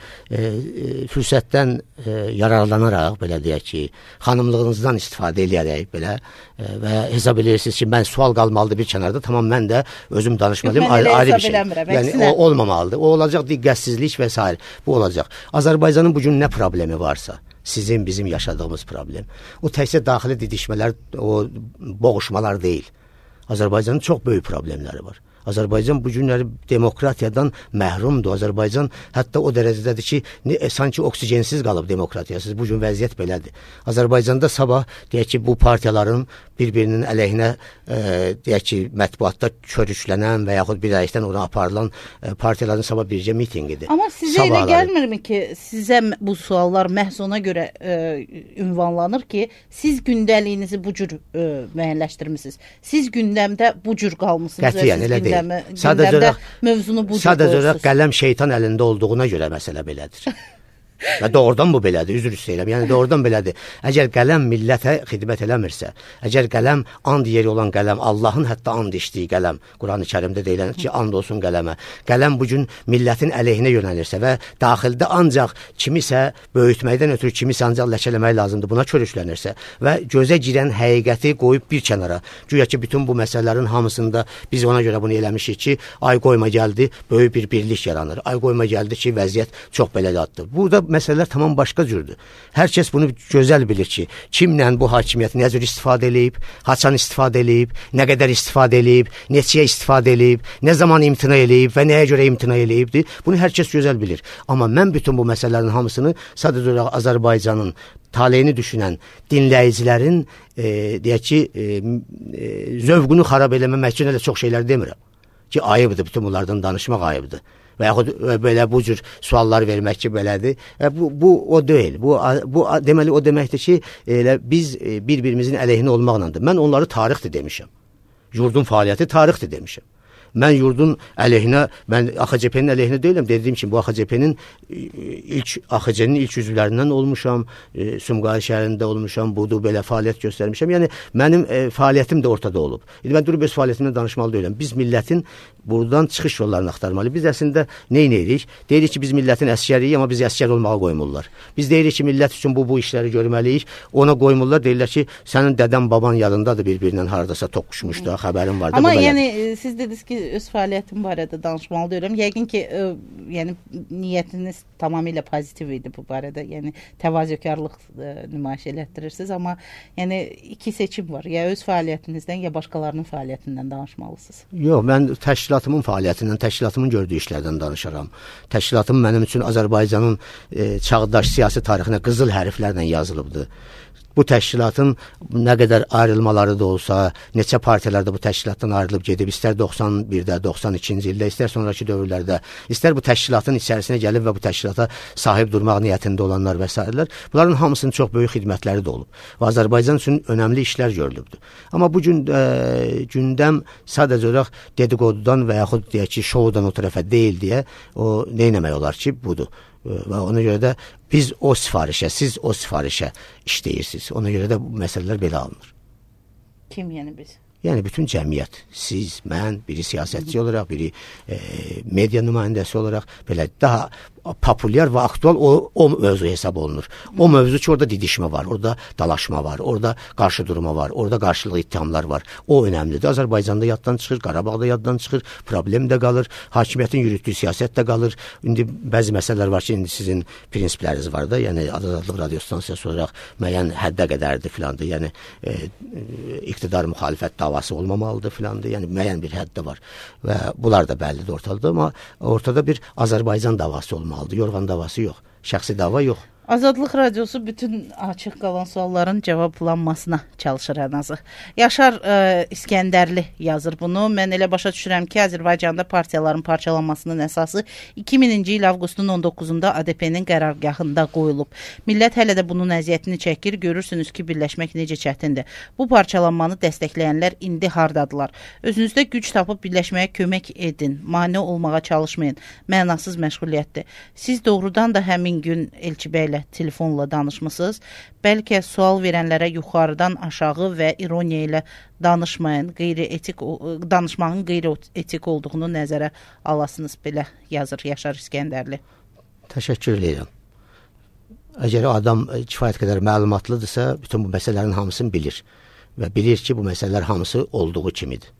fürsətdən yararlanaraq belə deyək ki, xanımlığınızdan istifadə edərək belə və hesab edirsiniz ki, mən sual qalmalıdır bir kənarda. Tamam, mən də özüm danışmalıyım. Ayrı bir şey. Yəni o olmamalıdır. O olacaq diqqətsizlik və s. Bu olacaq. Azərbaycanın bugün nə problemi varsa, sizin, bizim yaşadığımız problem. O təkcə daxili didişmələr, o boğuşmalar deyil. Azərbaycanın çox böyük problemləri var. Azərbaycan bu günləri demokratiyadan məhrumdur. Azərbaycan hətta o dərəcədədir ki, sanki oksigensiz qalıb demokratiyasız. Bu gün vəziyyət belədir. Azərbaycanda sabah, deyək ki, bu partiyaların bir-birinin əleyhinə, deyək ki, mətbuatda körüklənən və yaxud bir əyikdən ona aparılan partiyaların sabah bircə mitingidir. Amma sizə elə gəlmirmi ki, sizə bu suallar məhz ona görə ünvanlanır ki, siz gündəliyinizi bu cür müəyyənləşdirmisiniz. Siz gündəmdə bu cür qalmısınız. Qətiyyən elə deyil. Gündəmdə mövzunu bu cür sadəcə qələm şeytan əlində olduğuna görə məsələ belədir. Və doğrudan bu belədir, üzr istəyirəm. Yəni doğrudan belədir. Əgər qələm millətə xidmət eləmirsə, əgər qələm and yeri olan qələm, Allahın hətta and içdiyi qələm, Qurani-Kərimdə deyilən ki, and olsun qələmə. Qələm bu gün millətin əleyhinə yönəlirsə və daxildə ancaq kimisə böyütməkdən ötürü kimisə ancaq ləkələmək lazımdır, buna körüklənirsə və gözə girən həqiqəti qoyub bir kənara, güya ki, bütün bu məsələlərin hamısında biz ona görə bunu eləmişik ki, ay qoyma gəldi, böyük bir birlik yaranır. Ay qoyma gəldi ki, vəziyyət çox belə daddır. Burada məsələlər tamam başqa cürdür. Hər kəs bunu gözəl bilir ki, kimlə bu hakimiyyət nə cür istifadə eləyib, haçan istifadə eləyib, nə qədər istifadə eləyib, neçəyə istifadə eləyib, nə zaman imtina eləyib və nəyə görə imtina eləyibdir. Bunu hər kəs gözəl bilir. Amma mən bütün bu məsələlərin hamısını sadəcə olaraq Azərbaycanın taleyini düşünən dinləyicilərin deyək ki, zövqünü xarab eləməmək üçün elə çox şeylər demirəm. Ki, ayıbdır, bütün bunlardan danışmaq ayıbdır. Və yaxud belə bu cür suallar vermək ki, belədir. Bu o deyil. Bu deməli o deməkdir ki, elə biz bir-birimizin əleyhinə olmaqlandır. Mən onları tarixdir demişəm. Yurdun fəaliyyəti tarixdir demişəm. Mən yurdun əleyhinə, mən AXCP-nin əleyhinə deyiləm. Dediyim kimi, bu AXCP-nin AXC-nin ilk üzvlərindən olmuşam, Sumqayıt şəhərində olmuşam, budur, belə fəaliyyət göstərmişəm. Yəni, mənim fəaliyyətim də ortada olub. Mən durub öz fəaliyyətimdən danışmalı deyiləm. Biz millətin buradan çıxış yollarını axtarmalıyıq. Biz əslində nə edirik? Deyirik ki, biz millətin əskəriyik, amma bizi əskər olmağa qoymurlar. Biz deyirik ki, millət üçün bu işləri görməliyik. Ona qoymurlar, deyirlər ki, sənin dədən, baban yadındadır bir-birindən haradasa toqquşmuşdu, xəbərin var da. Amma yəni, siz dediniz ki, öz fəaliyyətim barədə danışmalı deyirəm. Yəqin ki, yəni niyyətiniz tamamilə pozitiv idi bu barədə. Yəni təvazökarlıq nümayiş elətdirirsiniz, amma yəni iki seçim var. Ya öz fəaliyyətinizdən, ya başqalarının fəaliyyətindən danışmalısınız. Yox, mən təşkilatımın fəaliyyətindən, təşkilatımın gördüyü işlərdən danışaram. Təşkilatım mənim üçün Azərbaycanın çağdaş siyasi tarixinə qızıl hərflərlə yazılıbdır. bu təşkilatın nə qədər ayrılmaları da olsa, neçə partiyalarda bu təşkilatdan ayrılıb gedib, istər 91-də, 92-ci ildə, istər sonraki dövrlərdə, istər bu təşkilatın içərisinə gəlib və bu təşkilata sahib durmaq niyyətində olanlar və s. Bunların hamısının çox böyük xidmətləri də olub və Azərbaycan üçün önəmli işlər görülübdür. Amma bu gün gündəm sadəcə olaraq dedikodudan və yaxud deyək ki, şoudan o tərəfə deyil deyə o nə etmək olar ki, budur. Və ona görə də biz o sifarişə, siz o sifarişə işləyirsiniz. Ona görə də bu məsələlər belə alınır. Kim yəni biz? Yəni bütün cəmiyyət, siz, mən, biri siyasətçi olaraq, biri media nümayəndəsi olaraq belə daha populyar və aktual o mövzu hesab olunur. O mövzu ki, orada didişmə var, orada dalaşma var, orada qarşı durma var, orada qarşılıq ittihamlar var. O önəmlidir. Azərbaycanda yaddan çıxır, Qarabağda yaddan çıxır, problem də qalır, hakimiyyətin yürütdüyü siyasət də qalır. İndi bəzi məsələlər var ki, indi sizin prinsipləriniz var da, yəni Azadlıq Radio Stansiyası olaraq müəyyən həddə qədərdir filandır. Yəni iqtidar müxalifət davası olmamalıdır filandır. Yəni müəyyən bir həddə var və bunlar da bəllidir ortada, amma ortada bir Azərbaycan davası olmalıdır. Yorğan davası yox, şəxsi dava yox. Azadlıq Radiosu bütün açıq qalan sualların cavablanmasına çalışır ən azı. Yaşar İskəndərli yazır bunu. Mən elə başa düşürəm ki, Azərbaycanda partiyaların parçalanmasının əsası 2000-ci il avqustun 19-da ADP-nin qərargahında qoyulub. Millət hələ də bunun əziyyətini çəkir. Görürsünüz ki, birləşmək necə çətindir. Bu parçalanmanı dəstəkləyənlər indi hardadılar? Özünüzdə güc tapıb birləşməyə kömək edin. Mane olmağa çalışmayın. Mənasız məşğuliyyətdir. Siz doğrudan da həmin gün Elçi bəylə telefonla danışmısınız. Bəlkə sual verənlərə yuxarıdan aşağı və ironiya ilə danışmayın, danışmağın qeyri-etik olduğunu nəzərə alasınız, belə yazır Yaşar İskəndərli. Təşəkkür edirəm. Əgər adam kifayət qədər məlumatlıdırsa, bütün bu məsələlərin hamısını bilir və bilir ki, bu məsələlər hamısı olduğu kimidir.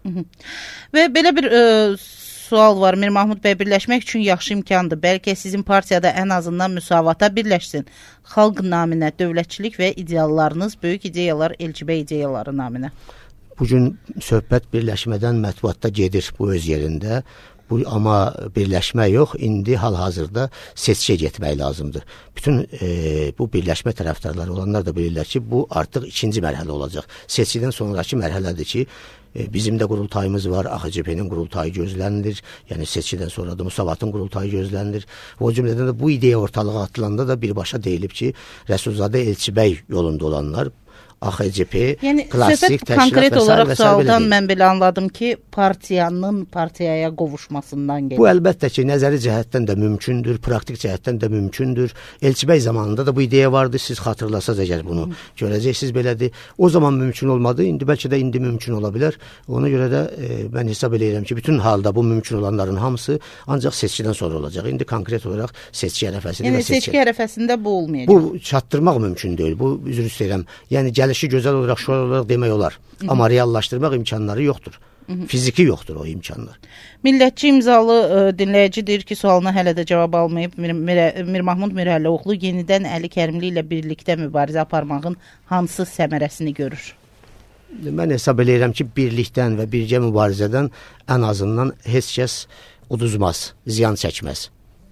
Və belə bir sual var. Mir Mahmud bəy, birləşmək üçün yaxşı imkandır. Bəlkə sizin partiyada ən azından müsavata birləşsin. Xalq naminə, dövlətçilik və ideallarınız, böyük ideyalar, Elçi bəy ideyaları naminə. Bugün söhbət birləşmədən mətbuatda gedir bu öz yerində. Amma birləşmə yox, indi hal-hazırda seçkiyə getmək lazımdır. Bütün bu birləşmə tərəfdarları olanlar da bilirlər ki, bu artıq ikinci mərhələ olacaq. Seçkidən sonraki mərhələdir ki, bizim də qurultayımız var, AXCP-nin qurultayı gözlənilir, yəni seçkidən sonra da Musavatın qurultayı gözlənilir. O cümlədən də bu ideya ortalığa atılanda da birbaşa deyilib ki, Rəsulzadə Elçi bəy yolunda olanlar, AXCP, yəni, klassik təşkilat konkret və olaraq sualdan belə mən belə anladım ki, partiyanın partiyaya qovuşmasından gedir. Bu əlbəttə ki, nəzəri cəhətdən də mümkündür, praktik cəhətdən də mümkündür. Elçi bəy zamanında da bu ideya vardı, siz xatırlasaz əgər bunu görəcəksiniz belədir. O zaman mümkün olmadı, indi bəlkə də indi mümkün ola bilər. Ona görə də mən hesab edirəm ki, bütün halda bu mümkün olanların hamısı ancaq seçkidən sonra olacaq. İndi konkret olaraq seçki ərəfəsində yəni, seçki ərəfəsində bu olmayacaq. Bu çatdırmaq mümkün deyil. Bu üzr istəyirəm. Yəni gəlişi gözəl olaraq, şuar olaraq demək olar. Amma reallaşdırmaq imkanları yoxdur. Fiziki yoxdur o imkanlar. Millətçi imzalı dinləyici deyir ki, sualına hələ də cavab almayıb. Mir Mahmud Mirəlioğlu yenidən Əli Kərimli ilə birlikdə mübarizə aparmağın hansı səmərəsini görür? Mən hesab edirəm ki, birlikdən və birgə mübarizədən ən azından heç kəs uduzmaz, ziyan çəkməz.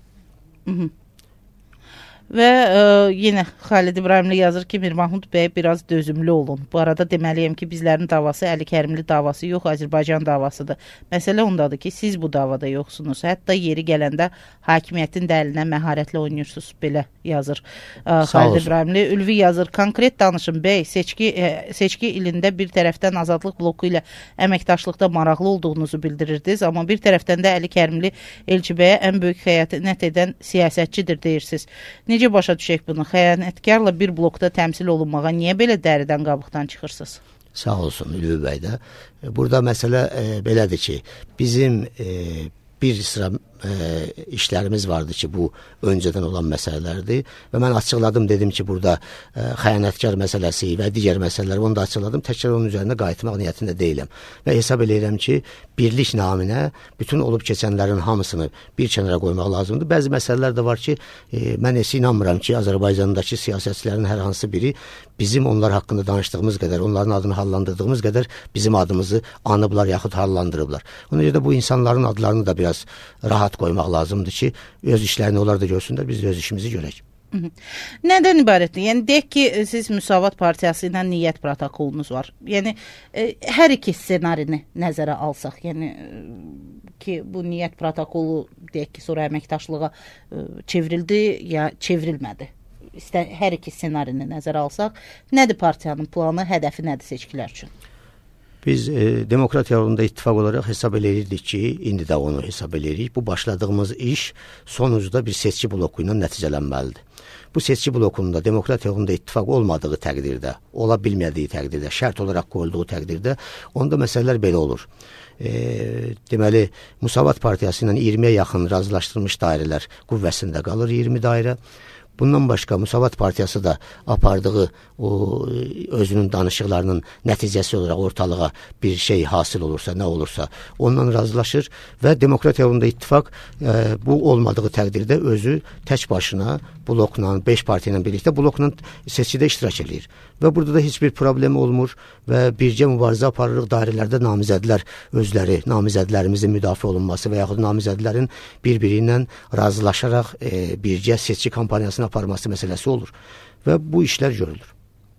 Və yenə Xalid İbrahimli yazır ki, Mir Mahmud bəy biraz dözümlü olun. Bu arada deməliyəm ki, bizlərin davası Əli Kərimli davası yox, Azərbaycan davasıdır. Məsələ ondadır ki, siz bu davada yoxsunuz. Hətta yeri gələndə hakimiyyətin də əlinə məharətlə oynayırsınız, belə yazır Xalid İbrahimli. Ülvi yazır, konkret danışın bəy, seçki ilində bir tərəfdən Azadlıq bloku ilə əməkdaşlıqda maraqlı olduğunuzu bildirirdiniz, amma bir tərəfdən də Əli Kərimli Elçi bəyə ən böyük xəyanət edən siyasətçidir deyirsiniz. Necə başa düşək bunu? Xəyanətkarla bir blokda təmsil olunmağa niyə belə dəridən qabıqdan çıxırsınız? Sağ olsun Ülvi bəy də. Burada məsələ belədir ki, bizim bir sıra işlərimiz vardı ki, bu öncədən olan məsələlərdir və mən açıqladım, dedim ki, burada xəyanətkar məsələsi və digər məsələləri onu da açıqladım, təkrar onun üzərində qayıtmaq niyyətində deyiləm və hesab edirəm ki, birlik naminə bütün olub keçənlərin hamısını bir kənara qoymaq lazımdır. Bəzi məsələlər də var ki, mən heç inanmıram ki, Azərbaycandakı siyasətçilərin hər hansı biri bizim onlar haqqında danışdığımız qədər, onların adını hallandırdığımız qədər bizim adımızı anıblar yaxud hallandırıblar. Ona görə də bu insanların adlarını da biraz rahat qoymaq lazımdır ki, öz işlərini onlar da görsünlər, biz də öz işimizi görək. Nədən ibarətdir? Yəni deyək ki, siz Müsavat Partiyası ilə niyyət protokolunuz var. Yəni hər iki ssenarini nəzərə alsaq, yəni ki, bu niyyət protokolu deyək ki, sonra əməkdaşlığa çevrildi ya çevrilmədi. Hər iki ssenarini nəzərə alsaq, nədir partiyanın planı, hədəfi nədir seçkilər üçün? Biz demokratiya yolunda ittifaq olaraq hesab eləyirdik ki, indi də onu hesab eləyirik. Bu başladığımız iş sonucda bir seçki bloku ilə nəticələnməlidir. Bu seçki blokunda demokratiya yolunda ittifaq olmadığı təqdirdə, ola bilmədiyi təqdirdə, şərt olaraq qoyulduğu təqdirdə, onda məsələlər belə olur. Deməli, Müsavat Partiyası ilə 20-yə yaxın razılaşdırılmış dairələr qüvvəsində qalır, 20 dairə. Bundan başqa Müsavat Partiyası da apardığı o özünün danışıqlarının nəticəsi olaraq ortalığa bir şey hasil olursa, nə olursa ondan razılaşır və demokratiya yolunda ittifaq bu olmadığı təqdirdə özü tək başına blokla, 5 partiya ilə birlikdə blokla seçkidə iştirak edir. Və burada da heç bir problem olmur və bircə mübarizə aparırıq. Dairələrdə namizədlər özləri, namizədlərimizin müdafiə olunması və yaxud namizədlərin bir-biri ilə razılaşaraq bircə seçki kampaniyasını aparması məsələsi olur və bu işlər görülür.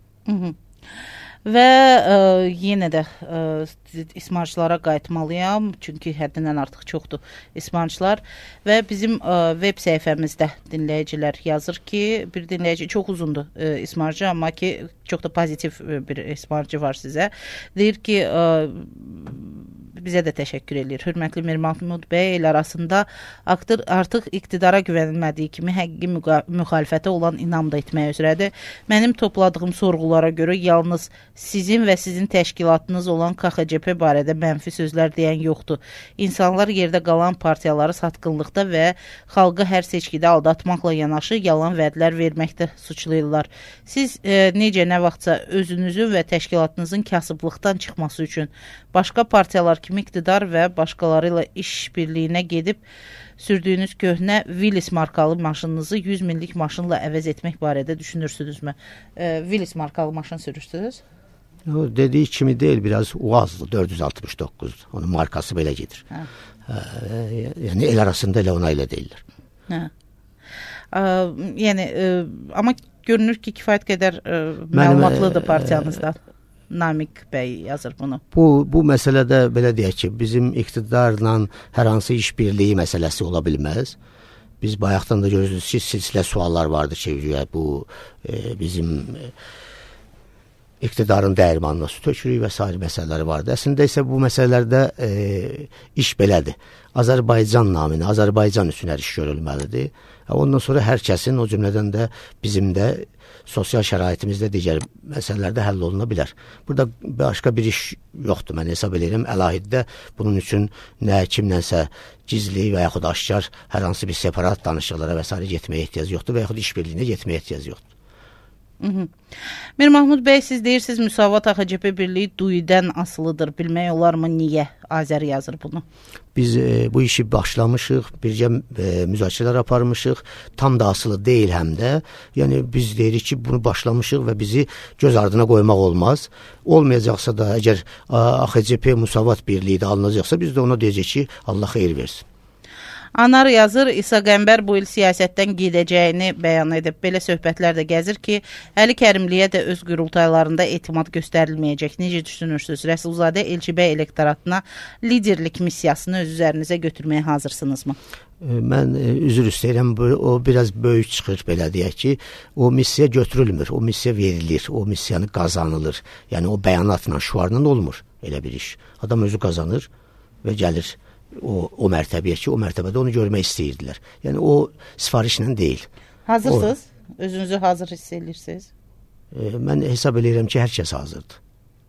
Və yenə də ismarçılara qayıtmalıyam, çünki həddindən artıq çoxdur ismarçılar və bizim web səhifəmizdə dinləyicilər yazır ki, bir dinləyici çox uzundur ismarcı, amma ki çox da pozitiv bir ismarcı var sizə. Deyir ki, bizə də təşəkkür edir. Hörmətli Mir Mahmud bəy, el arasında artıq iqtidara güvənilmədiyi kimi həqiqi müxalifətə olan inam da etmək üzrədir. Mənim topladığım sorğulara görə yalnız sizin və sizin təşkilatınız olan KXCP barədə mənfi sözlər deyən yoxdur. İnsanlar yerdə qalan partiyaları satqınlıqda və xalqı hər seçkidə aldatmaqla yanaşı yalan vədlər verməkdə suçlayırlar. Siz necə nə vaxtsa özünüzün və təşkilatınızın kasıblıqdan çıxması üçün başqa partiyalar kimi iqtidar və başqaları ilə iş birliyinə gedib sürdüyünüz köhnə Willys markalı maşınınızı 100 minlik maşınla əvəz etmək barədə düşünürsünüzmü? Willys markalı maşın sürürsünüz? O dediği kimi deyil, biraz UAZ'lı 469. Onun markası belə gedir. Yəni el arasında elə ona elə deyirlər. Yəni amma görünür ki, kifayət qədər məlumatlıdır partiyanızda. Namik bəy yazır bunu. Bu məsələdə belə deyək ki, bizim iqtidarla hər hansı iş birliyi məsələsi ola bilməz. Biz bayaqdan da görürsünüz ki, silsilə suallar vardı ki, bu bizim iqtidarın dəyirmanına su tökürük və sair məsələləri vardı. Əslində isə bu məsələlərdə iş belədir. Azərbaycan naminə, Azərbaycan üçün hər iş görülməlidir. Ondan sonra hər kəsin, o cümlədən də bizim də sosial şəraitimizdə digər məsələlərdə həll oluna bilər. Burada başqa bir iş yoxdur. Mən hesab edirəm, əlahiddə bunun üçün nə kimlənsə gizli və yaxud aşkar hər hansı bir separat danışıqlara və s. getməyə ehtiyac yoxdur və yaxud işbirliyinə getməyə ehtiyac yoxdur. Mir Mahmud bəy, siz deyirsiniz Müsavat AXCP birliyi DUI-dən asılıdır. Bilmək olarmı niyə? Azər yazır bunu. Biz bu işi başlamışıq, bircə müzakirələr aparmışıq. Tam da asılı deyil həm də. Yəni biz deyirik ki, bunu başlamışıq və bizi göz ardına qoymaq olmaz. Olmayacaqsa da, əgər AXCP Müsavat birliyi də alınacaqsa, biz də ona deyəcək ki, Allah xeyir versin. Anar yazır, İsa Qəmbər bu il siyasətdən gedəcəyini bəyan edib. Belə söhbətlər də gəzir ki, Əli Kərimliyə də öz qurultaylarında etimad göstərilməyəcək. Necə düşünürsünüz? Rəsulzadə Elçibəy elektoratına liderlik missiyasını öz üzərinizə götürməyə hazırsınızmı? Mən üzr istəyirəm, o biraz böyük çıxır, belə deyək ki, o missiya götürülmür, o missiya verilir, o missiyanı qazanılır. Yəni o bəyanatla, şuarla olmur elə bir iş. Adam özü qazanır və gəlir o mərtəbəyə ki, o mərtəbədə onu görmək istəyirdilər. Yəni o sifarişlə deyil. Hazırsınız? Özünüzü hazır hiss edirsiniz? Mən hesab edirəm ki, hər kəs hazırdır.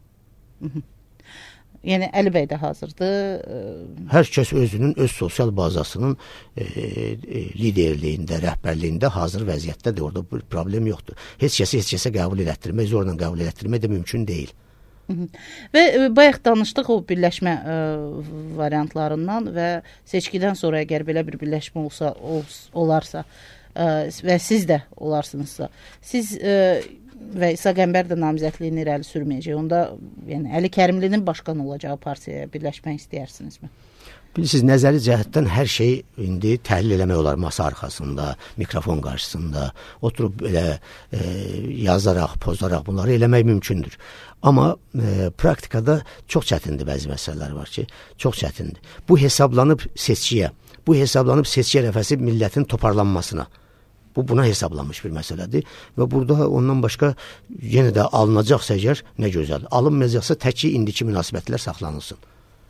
Yəni Əli bəy də hazırdır. Hər kəs özünün öz sosial bazasının liderliyində, rəhbərliyində hazır vəziyyətdədir. Orada bir problem yoxdur. Heç kəsə qəbul elətdirmək, zorla qəbul elətdirmək də mümkün deyil. Və bayaq danışdıq o birləşmə variantlarından və seçkidən sonra əgər belə bir birləşmə olarsa və siz də olarsınızsa, siz və İsa Qəmbər də namizədliyini irəli sürməyəcək. Onda yəni Əli Kərimlinin başqan olacağı partiyaya birləşmək istəyərsinizmi? Bilirsiniz, nəzəri cəhətdən hər şey indi təhlil eləmək olar masa arxasında, mikrofon qarşısında, oturub belə yazaraq, pozaraq bunları eləmək mümkündür. Amma praktikada çox çətindir, bəzi məsələlər var ki, çox çətindir. Bu hesablanıb seçkiyə rəfəsi millətin toparlanmasına. Bu buna hesablanmış bir məsələdir və burada ondan başqa yenə də alınacaqsa əgər nə gözəl. Alınmayacaqsa təki indiki münasibətlər saxlanılsın.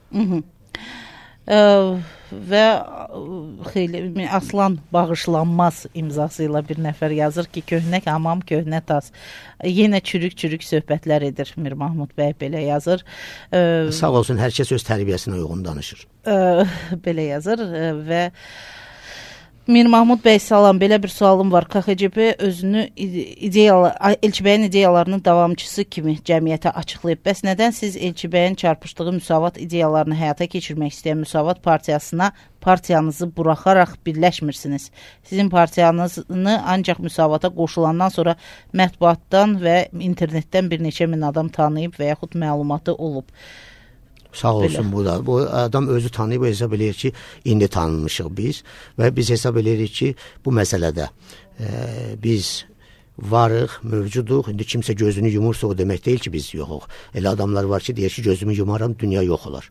Və xeyli Aslan bağışlanmaz imzası ilə bir nəfər yazır ki, köhnə hamam, köhnə tas. Yenə çürük söhbətlər edir Mir Mahmud bəy, belə yazır. Sağ olsun, hər kəs öz tərbiyəsinə uyğun danışır. Belə yazır və Mir Mahmud bəy, salam, belə bir sualım var. KXCP özünü Elçibəyin ideyalarının davamçısı kimi cəmiyyətə açıqlayıb. Bəs nədən siz Elçibəyin çarpışdığı müsavat ideyalarını həyata keçirmək istəyən Müsavat partiyasına partiyanızı buraxaraq birləşmirsiniz? Sizin partiyanızı ancaq müsavata qoşulandan sonra mətbuatdan və internetdən bir neçə min adam tanıyıb və yaxud məlumatı olub. Sağ olsun bu da. Bu adam özü tanıyıb, hesab eləyir ki, indi tanınmışıq biz və biz hesab eləyirik ki, bu məsələdə biz varıq, mövcuduq. İndi kimsə gözünü yumursa o demək deyil ki, biz yoxuq. Elə adamlar var ki, deyir ki, gözümü yumaram, dünya yox olar.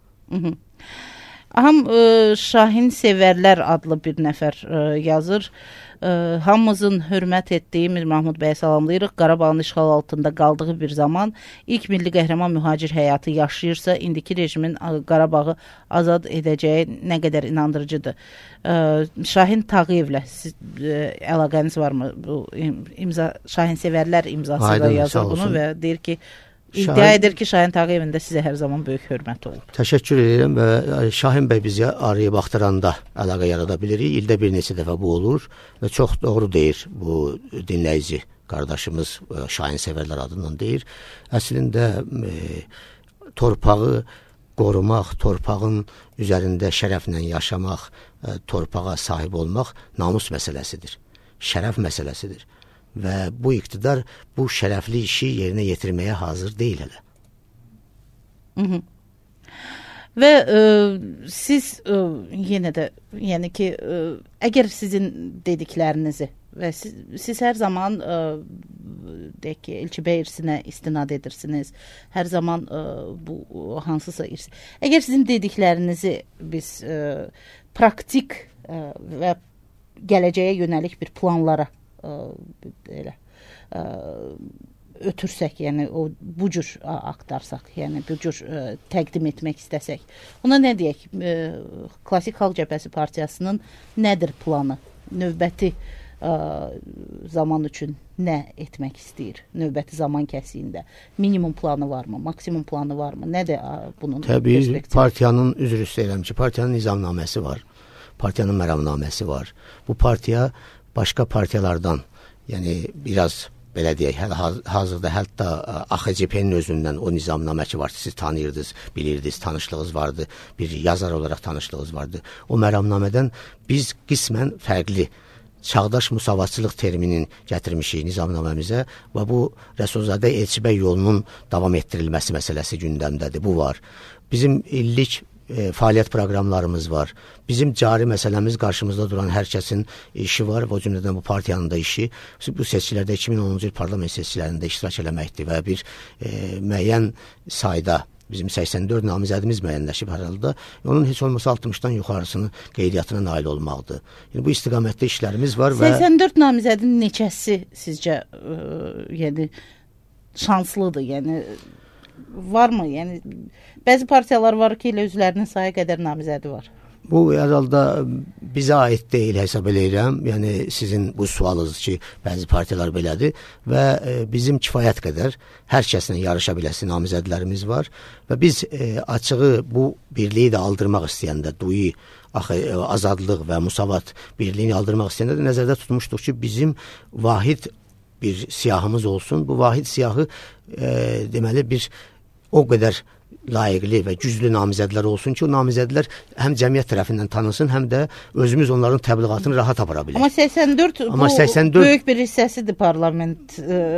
Şahin Sevərlər adlı bir nəfər yazır. Hamımızın hörmət etdiyi Mir Mahmud bəyə salamlayırıq. Qarabağın işğal altında qaldığı bir zaman ilk milli qəhrəman mühacir həyatı yaşayırsa, indiki rejimin Qarabağı azad edəcəyi nə qədər inandırıcıdır. Şahin Tağıyevlə əlaqəniz varmı? Bu Şahin Sevərlər imzası da yazır bunu və deyir ki, İddia edir ki, Şahin Tağıyevin də sizə hər zaman böyük hörmət olur. Təşəkkür edirəm və Şahin bəy bizə arayıb axtaranda əlaqə yarada bilirik. İldə bir neçə dəfə bu olur və çox doğru deyir bu dinləyici qardaşımız, Şahin Sevərlər adından deyir. Əslində torpağı qorumaq, torpağın üzərində şərəflə yaşamaq, torpağa sahib olmaq namus məsələsidir, şərəf məsələsidir. Və bu iqtidar bu şərəfli işi yerinə yetirməyə hazır deyil hələ. Və siz yenə də, yəni ki, əgər sizin dediklərinizi və siz hər zaman deyək ki, Elçibəy irsinə istinad edirsiniz, hər zaman bu hansısa irsi. Əgər sizin dediklərinizi biz praktik və gələcəyə yönəlik bir planlara elə ötürsək, yəni o bu cür aktarsaq, yəni bu cür təqdim etmək istəsək, ona nə deyək? Klasik Xalq Cəbhəsi partiyasının nədir planı? Növbəti zaman üçün nə etmək istəyir? Növbəti zaman kəsiyində minimum planı varmı? Maksimum planı varmı? Nədir bunun perspektivi? Təbii, partiyanın, üzr istəyirəm ki, partiyanın nizamnaməsi var, partiyanın məramnaməsi var. Bu partiya başqa partiyalardan, yəni biraz belə deyək, hazırda hətta AXCP-nin özündən o nizamnamə ki var, siz tanıyırdınız, bilirdiniz, tanışlığınız vardı, bir yazar olaraq tanışlığınız vardı. O məramnamədən biz qismən fərqli çağdaş müsavatçılıq terminin gətirmişik nizamnaməmizə və bu Rəsulzadə Elçibəy yolunun davam etdirilməsi məsələsi gündəmdədir. Bu var. Bizim illik fəaliyyət proqramlarımız var. Bizim cari məsələmiz qarşımızda duran hər kəsin işi var və o cümlədən bu partiyanın da işi bu seçkilərdə 2010-cu il parlament seçkilərində iştirak eləməkdir və bir müəyyən sayda bizim 84 namizədimiz müəyyənləşib hər halda. Onun heç olmasa 60-dan yuxarısını qeydiyyatına nail olmaqdır. Yəni bu istiqamətdə işlərimiz var və 84 namizədin neçəsi sizcə yəni şanslıdır? Yəni varmı? Yəni bəzi partiyalar var ki, elə özlərinin sayı qədər namizədi var. Bu herhalde bizə aid deyil hesab eləyirəm. Yəni sizin bu sualınız ki, bəzi partiyalar belədir və bizim kifayət qədər hər kəslə yarışa biləsi namizədlərimiz var və biz açığı bu birliyi də aldırmaq istəyəndə, DUI, azadlıq və Musavat birliyini aldırmaq istəyəndə də nəzərdə tutmuşduq ki, bizim vahid bir siyahımız olsun. Bu vahid siyahı deməli bir o qədər layiqli və güclü namizədlər olsun ki, o namizədlər həm cəmiyyət tərəfindən tanınsın, həm də özümüz onların təbliğatını rahat apara bilək. Amma 84 bu 84 böyük bir hissəsidir parlament.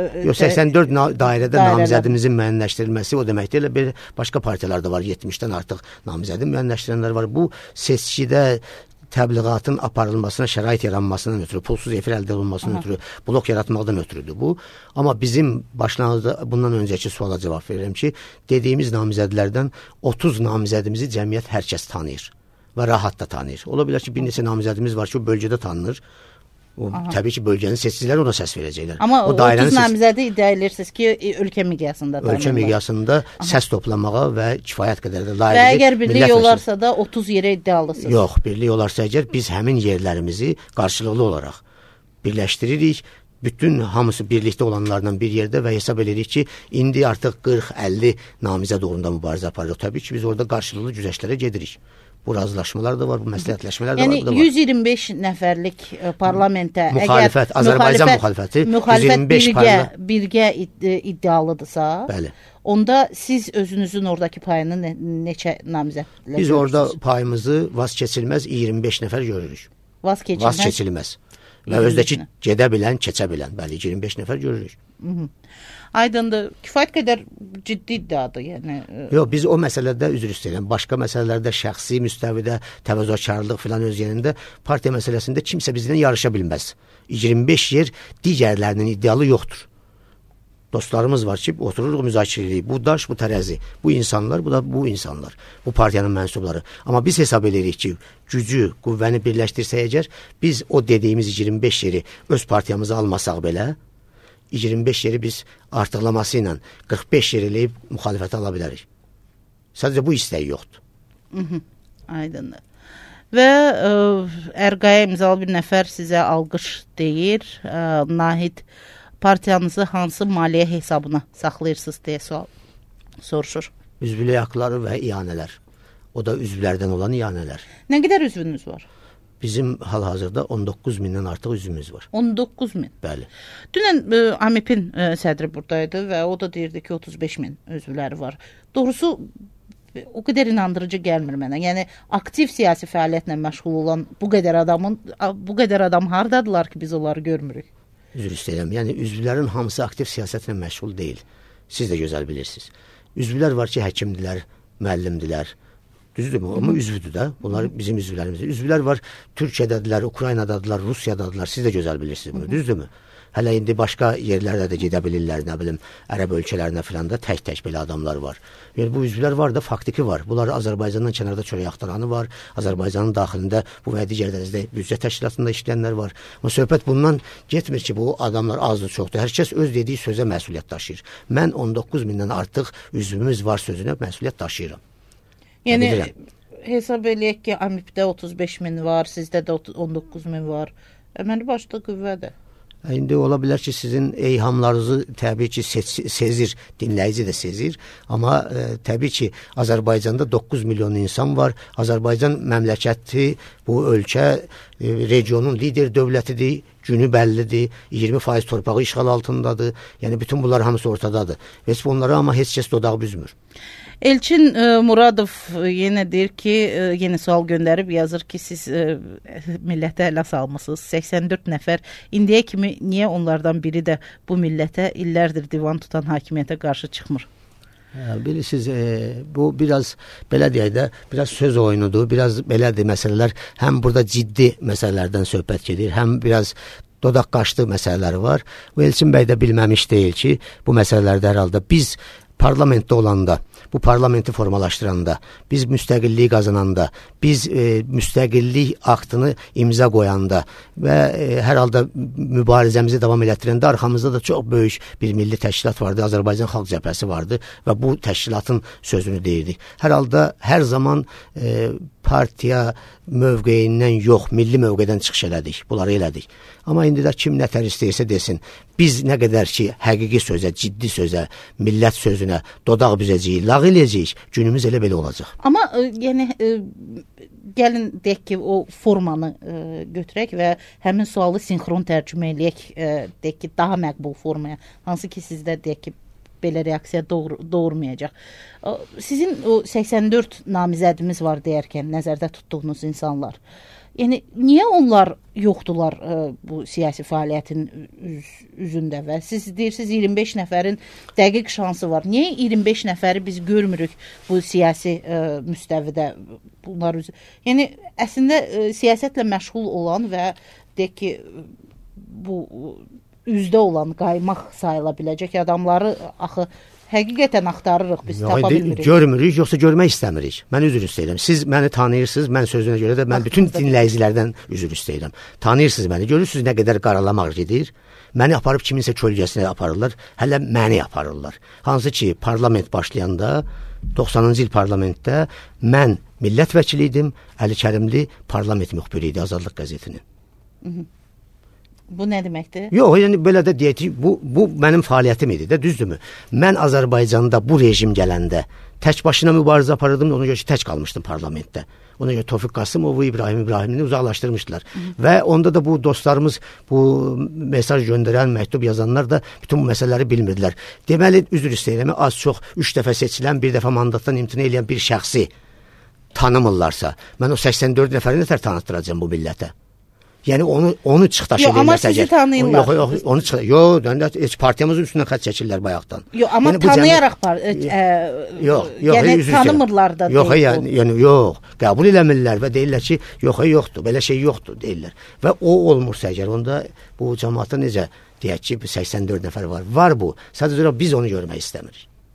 84 dairədə namizədimizin müəyyənləşdirilməsi o deməkdir. Elə bir başqa partiyalarda var, 70-dən artıq namizədin müəyyənləşdirənlər var. Bu seçkidə təbliğatın aparılmasına şərait yaranmasından ötürü, pulsuz efir əldə olunmasından ötürü, blok yaratmaqdan ötürüdür bu. Amma bizim başlanğıcda bundan öncəki suala cavab verirəm ki, dediyimiz namizədlərdən 30 namizədimizi cəmiyyət hər kəs tanıyır və rahat da tanıyır. Ola bilər ki, bir neçə namizədimiz var ki, o bölgədə tanınır. Təbii ki, bölgənin seçicilər ona səs verəcəklər. Amma o 30 namizədi iddia edirsiniz ki, ölkə miqyasında tanınırlar. Ölkə miqyasında səs toplamağa və kifayət qədər də layiqli. Və əgər birlik olarsa da 30 yerə iddialısınız. Yox, birlik olarsa əgər biz həmin yerlərimizi qarşılıqlı olaraq birləşdiririk. Bütün hamısı birlikdə olanlarla bir yerdə və hesab edirik ki, indi artıq 40-50 namizəd uğrunda mübarizə aparırıq. Təbii ki, biz orada qarşılıqlı güzəştlərə gedirik. Bu razılaşmalar da var, bu məsləhətləşmələr də var. Yəni 125 nəfərlik parlamentə müxalifət, Azərbaycan müxalifəti birgə iddialıdırsa, bəli. Onda siz özünüzün oradakı payını neçə namizədlə görürsünüz? Biz orada payımızı vazkeçilməz 25 nəfər görürük. Vazkeçilməz. Və özdəki gedə bilən, keçə bilən. Bəli, 25 nəfər görürük. Aydındır. Kifayət qədər ciddi iddiadır. Yəni. Yox, biz o məsələdə üzr istəyirəm. Başqa məsələlərdə şəxsi müstəvidə təvazökarlıq filan öz yerində, partiya məsələsində kimsə bizdən yarışa bilməz. 25 yer digərlərinin iddialı yoxdur. Dostlarımız var ki, otururuq, müzakirə edirik. Bu daş, bu tərəzi, bu insanlar, bu da bu insanlar, bu partiyanın mənsubları. Amma biz hesab edirik ki, gücü, qüvvəni birləşdirsək əgər, biz o dediyimiz 25 yeri öz partiyamıza almasaq belə, 25 yeri biz artıqlaması ilə 45 yer eləyib müxalifəti ala bilərik. Sadəcə bu istəyi yoxdur. Aydındır. Və Ərqaya imzalı bir nəfər sizə alqış deyir. Nahid, partiyanızı hansı maliyyə hesabına saxlayırsınız deyə soruşur. Üzvlük haqları və iyanələr. O da üzvlərdən olan iyanələr. Nə qədər üzvünüz var? Bizim hal-hazırda 19 mindən artıq üzvümüz var. 19 min? Bəli. Dünən AMİP-in sədri buradaydı və o da deyirdi ki, 35 min üzvləri var. Doğrusu o qədər inandırıcı gəlmir mənə. Yəni aktiv siyasi fəaliyyətlə məşğul olan bu qədər adam hardadılar ki, biz onları görmürük? Üzr istəyirəm. Yəni üzvlərin hamısı aktiv siyasətlə məşğul deyil. Siz də gözəl bilirsiniz. Üzvlər var ki, həkimdilər, müəllimdilər. Düzdürmü? Amma üzvüdür də. Bunlar bizim üzvlərimizdir. Üzvlər var, Türkiyədədirlər, Ukraynadadılar, Rusiyadadılar. Siz də gözəl bilirsiniz bunu. Düzdürmü? Hələ indi başqa yerlərdə də gedə bilirlər, nə bilim, ərəb ölkələrinə filan da tək-tək belə adamlar var. Yəni bu üzvlər var da, faktiki var. Bunlar Azərbaycandan kənarda çörək axtaranı var. Azərbaycanın daxilində bu və digər dərəcədə büdcə təşkilatında işləyənlər var. Amma söhbət bundan getmir ki, bu adamlar azdır, çoxdur. Hər kəs öz dediyi sözə məsuliyyət daşıyır. Mən 19 mindən artıq üzvümüz var sözünə məsuliyyət daşıyıram. Yəni hesab eləyək ki, AMİP-də 35 min var, sizdə də 19 min var. Əməli başda qüvvədir. İndi ola bilər ki, sizin eyhamlarınızı təbii ki sezir, dinləyici də sezir. Amma təbii ki, Azərbaycanda 9 milyon insan var. Azərbaycan məmləkəti, bu ölkə regionun lider dövlətidir, günü bəllidir, 20% torpağı işğal altındadır. Yəni bütün bunlar hamısı ortadadır. Heç bunlara amma heç kəs dodaq büzmür. Elçin Muradov yenə deyir ki, yeni sual göndərib yazır ki, siz millətə ələ salmısınız. 84 nəfər. İndiyə kimi niyə onlardan biri də bu millətə illərdir divan tutan hakimiyyətə qarşı çıxmır? Bilirsiniz, bu biraz belə deyək də, biraz söz oyunudur, biraz belədir məsələlər. Həm burada ciddi məsələlərdən söhbət gedir, həm biraz dodaq qaşdı məsələləri var. Bu Elçin bəy də bilməmiş deyil ki, bu məsələlərdə hər halda biz parlamentdə olanda, bu parlamenti formalaşdıranda, biz müstəqilliyi qazananda, biz müstəqillik aktını imza qoyanda və hər halda mübarizəmizi davam elətdirəndə arxamızda da çox böyük bir milli təşkilat vardı, Azərbaycan Xalq Cəbhəsi vardı və bu təşkilatın sözünü deyirdik. Hər halda hər zaman partiya mövqeyindən yox, milli mövqedən çıxış elədik, bunları elədik. Amma indi də kim nətər istəyirsə desin, biz nə qədər ki, həqiqi sözə, ciddi sözə, millət sözünə dodaq büzəcəyik, lağ eləyəcəyik, günümüz elə belə olacaq. Amma yəni gəlin deyək ki, o formanı götürək və həmin sualı sinxron tərcümə eləyək, deyək ki, daha məqbul formaya, hansı ki sizdə deyək ki, belə reaksiya doğurmayacaq. Sizin o 84 namizədimiz var deyərkən nəzərdə tutduğunuz insanlar. Yəni niyə onlar yoxdular bu siyasi fəaliyyətin üzündə və siz deyirsiniz 25 nəfərin dəqiq şansı var. Niyə 25 nəfəri biz görmürük bu siyasi müstəvidə bunlar yəni əslində siyasətlə məşğul olan və deyək ki bu üzdə olan qaymaq sayıla biləcək adamları axı həqiqətən axtarırıq, biz tapa bilmirik. Görmürük, yoxsa görmək istəmirik. Mən üzr istəyirəm. Siz məni tanıyırsınız, mən sözünə görə də mən bütün dinləyicilərdən üzr istəyirəm. Tanıyırsınız məni, görürsünüz nə qədər qaralamaq gedir. Məni aparıb kiminsə kölgəsinə aparırlar, hələ məni aparırlar. Hansı ki, parlament başlayanda, 90-cı il parlamentdə mən millət vəkili idim, Əli Kərimli parlament müxbiri idi Azadlıq qəzetinin. Bu nə deməkdir? Yox, yəni belə də deyək, bu mənim fəaliyyətim idi də, düzdürmü? Mən Azərbaycanda bu rejim gələndə tək başına mübarizə aparırdım, ona görə ki, tək qalmışdım parlamentdə. Ona görə Tofiq Qasımovu, İbrahimini uzaqlaşdırmışdılar. Və onda da bu dostlarımız, bu mesaj göndərən, məktub yazanlar da bütün bu məsələləri bilmirdilər. Deməli, üzr istəyirəm, az çox 3 dəfə seçilən, bir dəfə mandatdan imtina edən bir şəxsi tanımırlarsa, mən o 84 nəfəri nətər tanıtdıracağım bu millətə? Yəni onu çıxdaş edirlər. Amma sizi tanıyırlar. Yox, onu çıxdaş. Yox, heç partiyamızın üstündən xətt çəkirlər bayaqdan. Yox, amma tanıyaraq yəni tanımırlar da. Yox, yəni yox. Qəbul eləmirlər və deyirlər ki, yoxdur, belə şey yoxdur deyirlər. Və o olmursa əgər onda bu cəmaatda necə deyək ki, 84 nəfər var. Var bu. Sadəcə biz onu görmək istəmirik.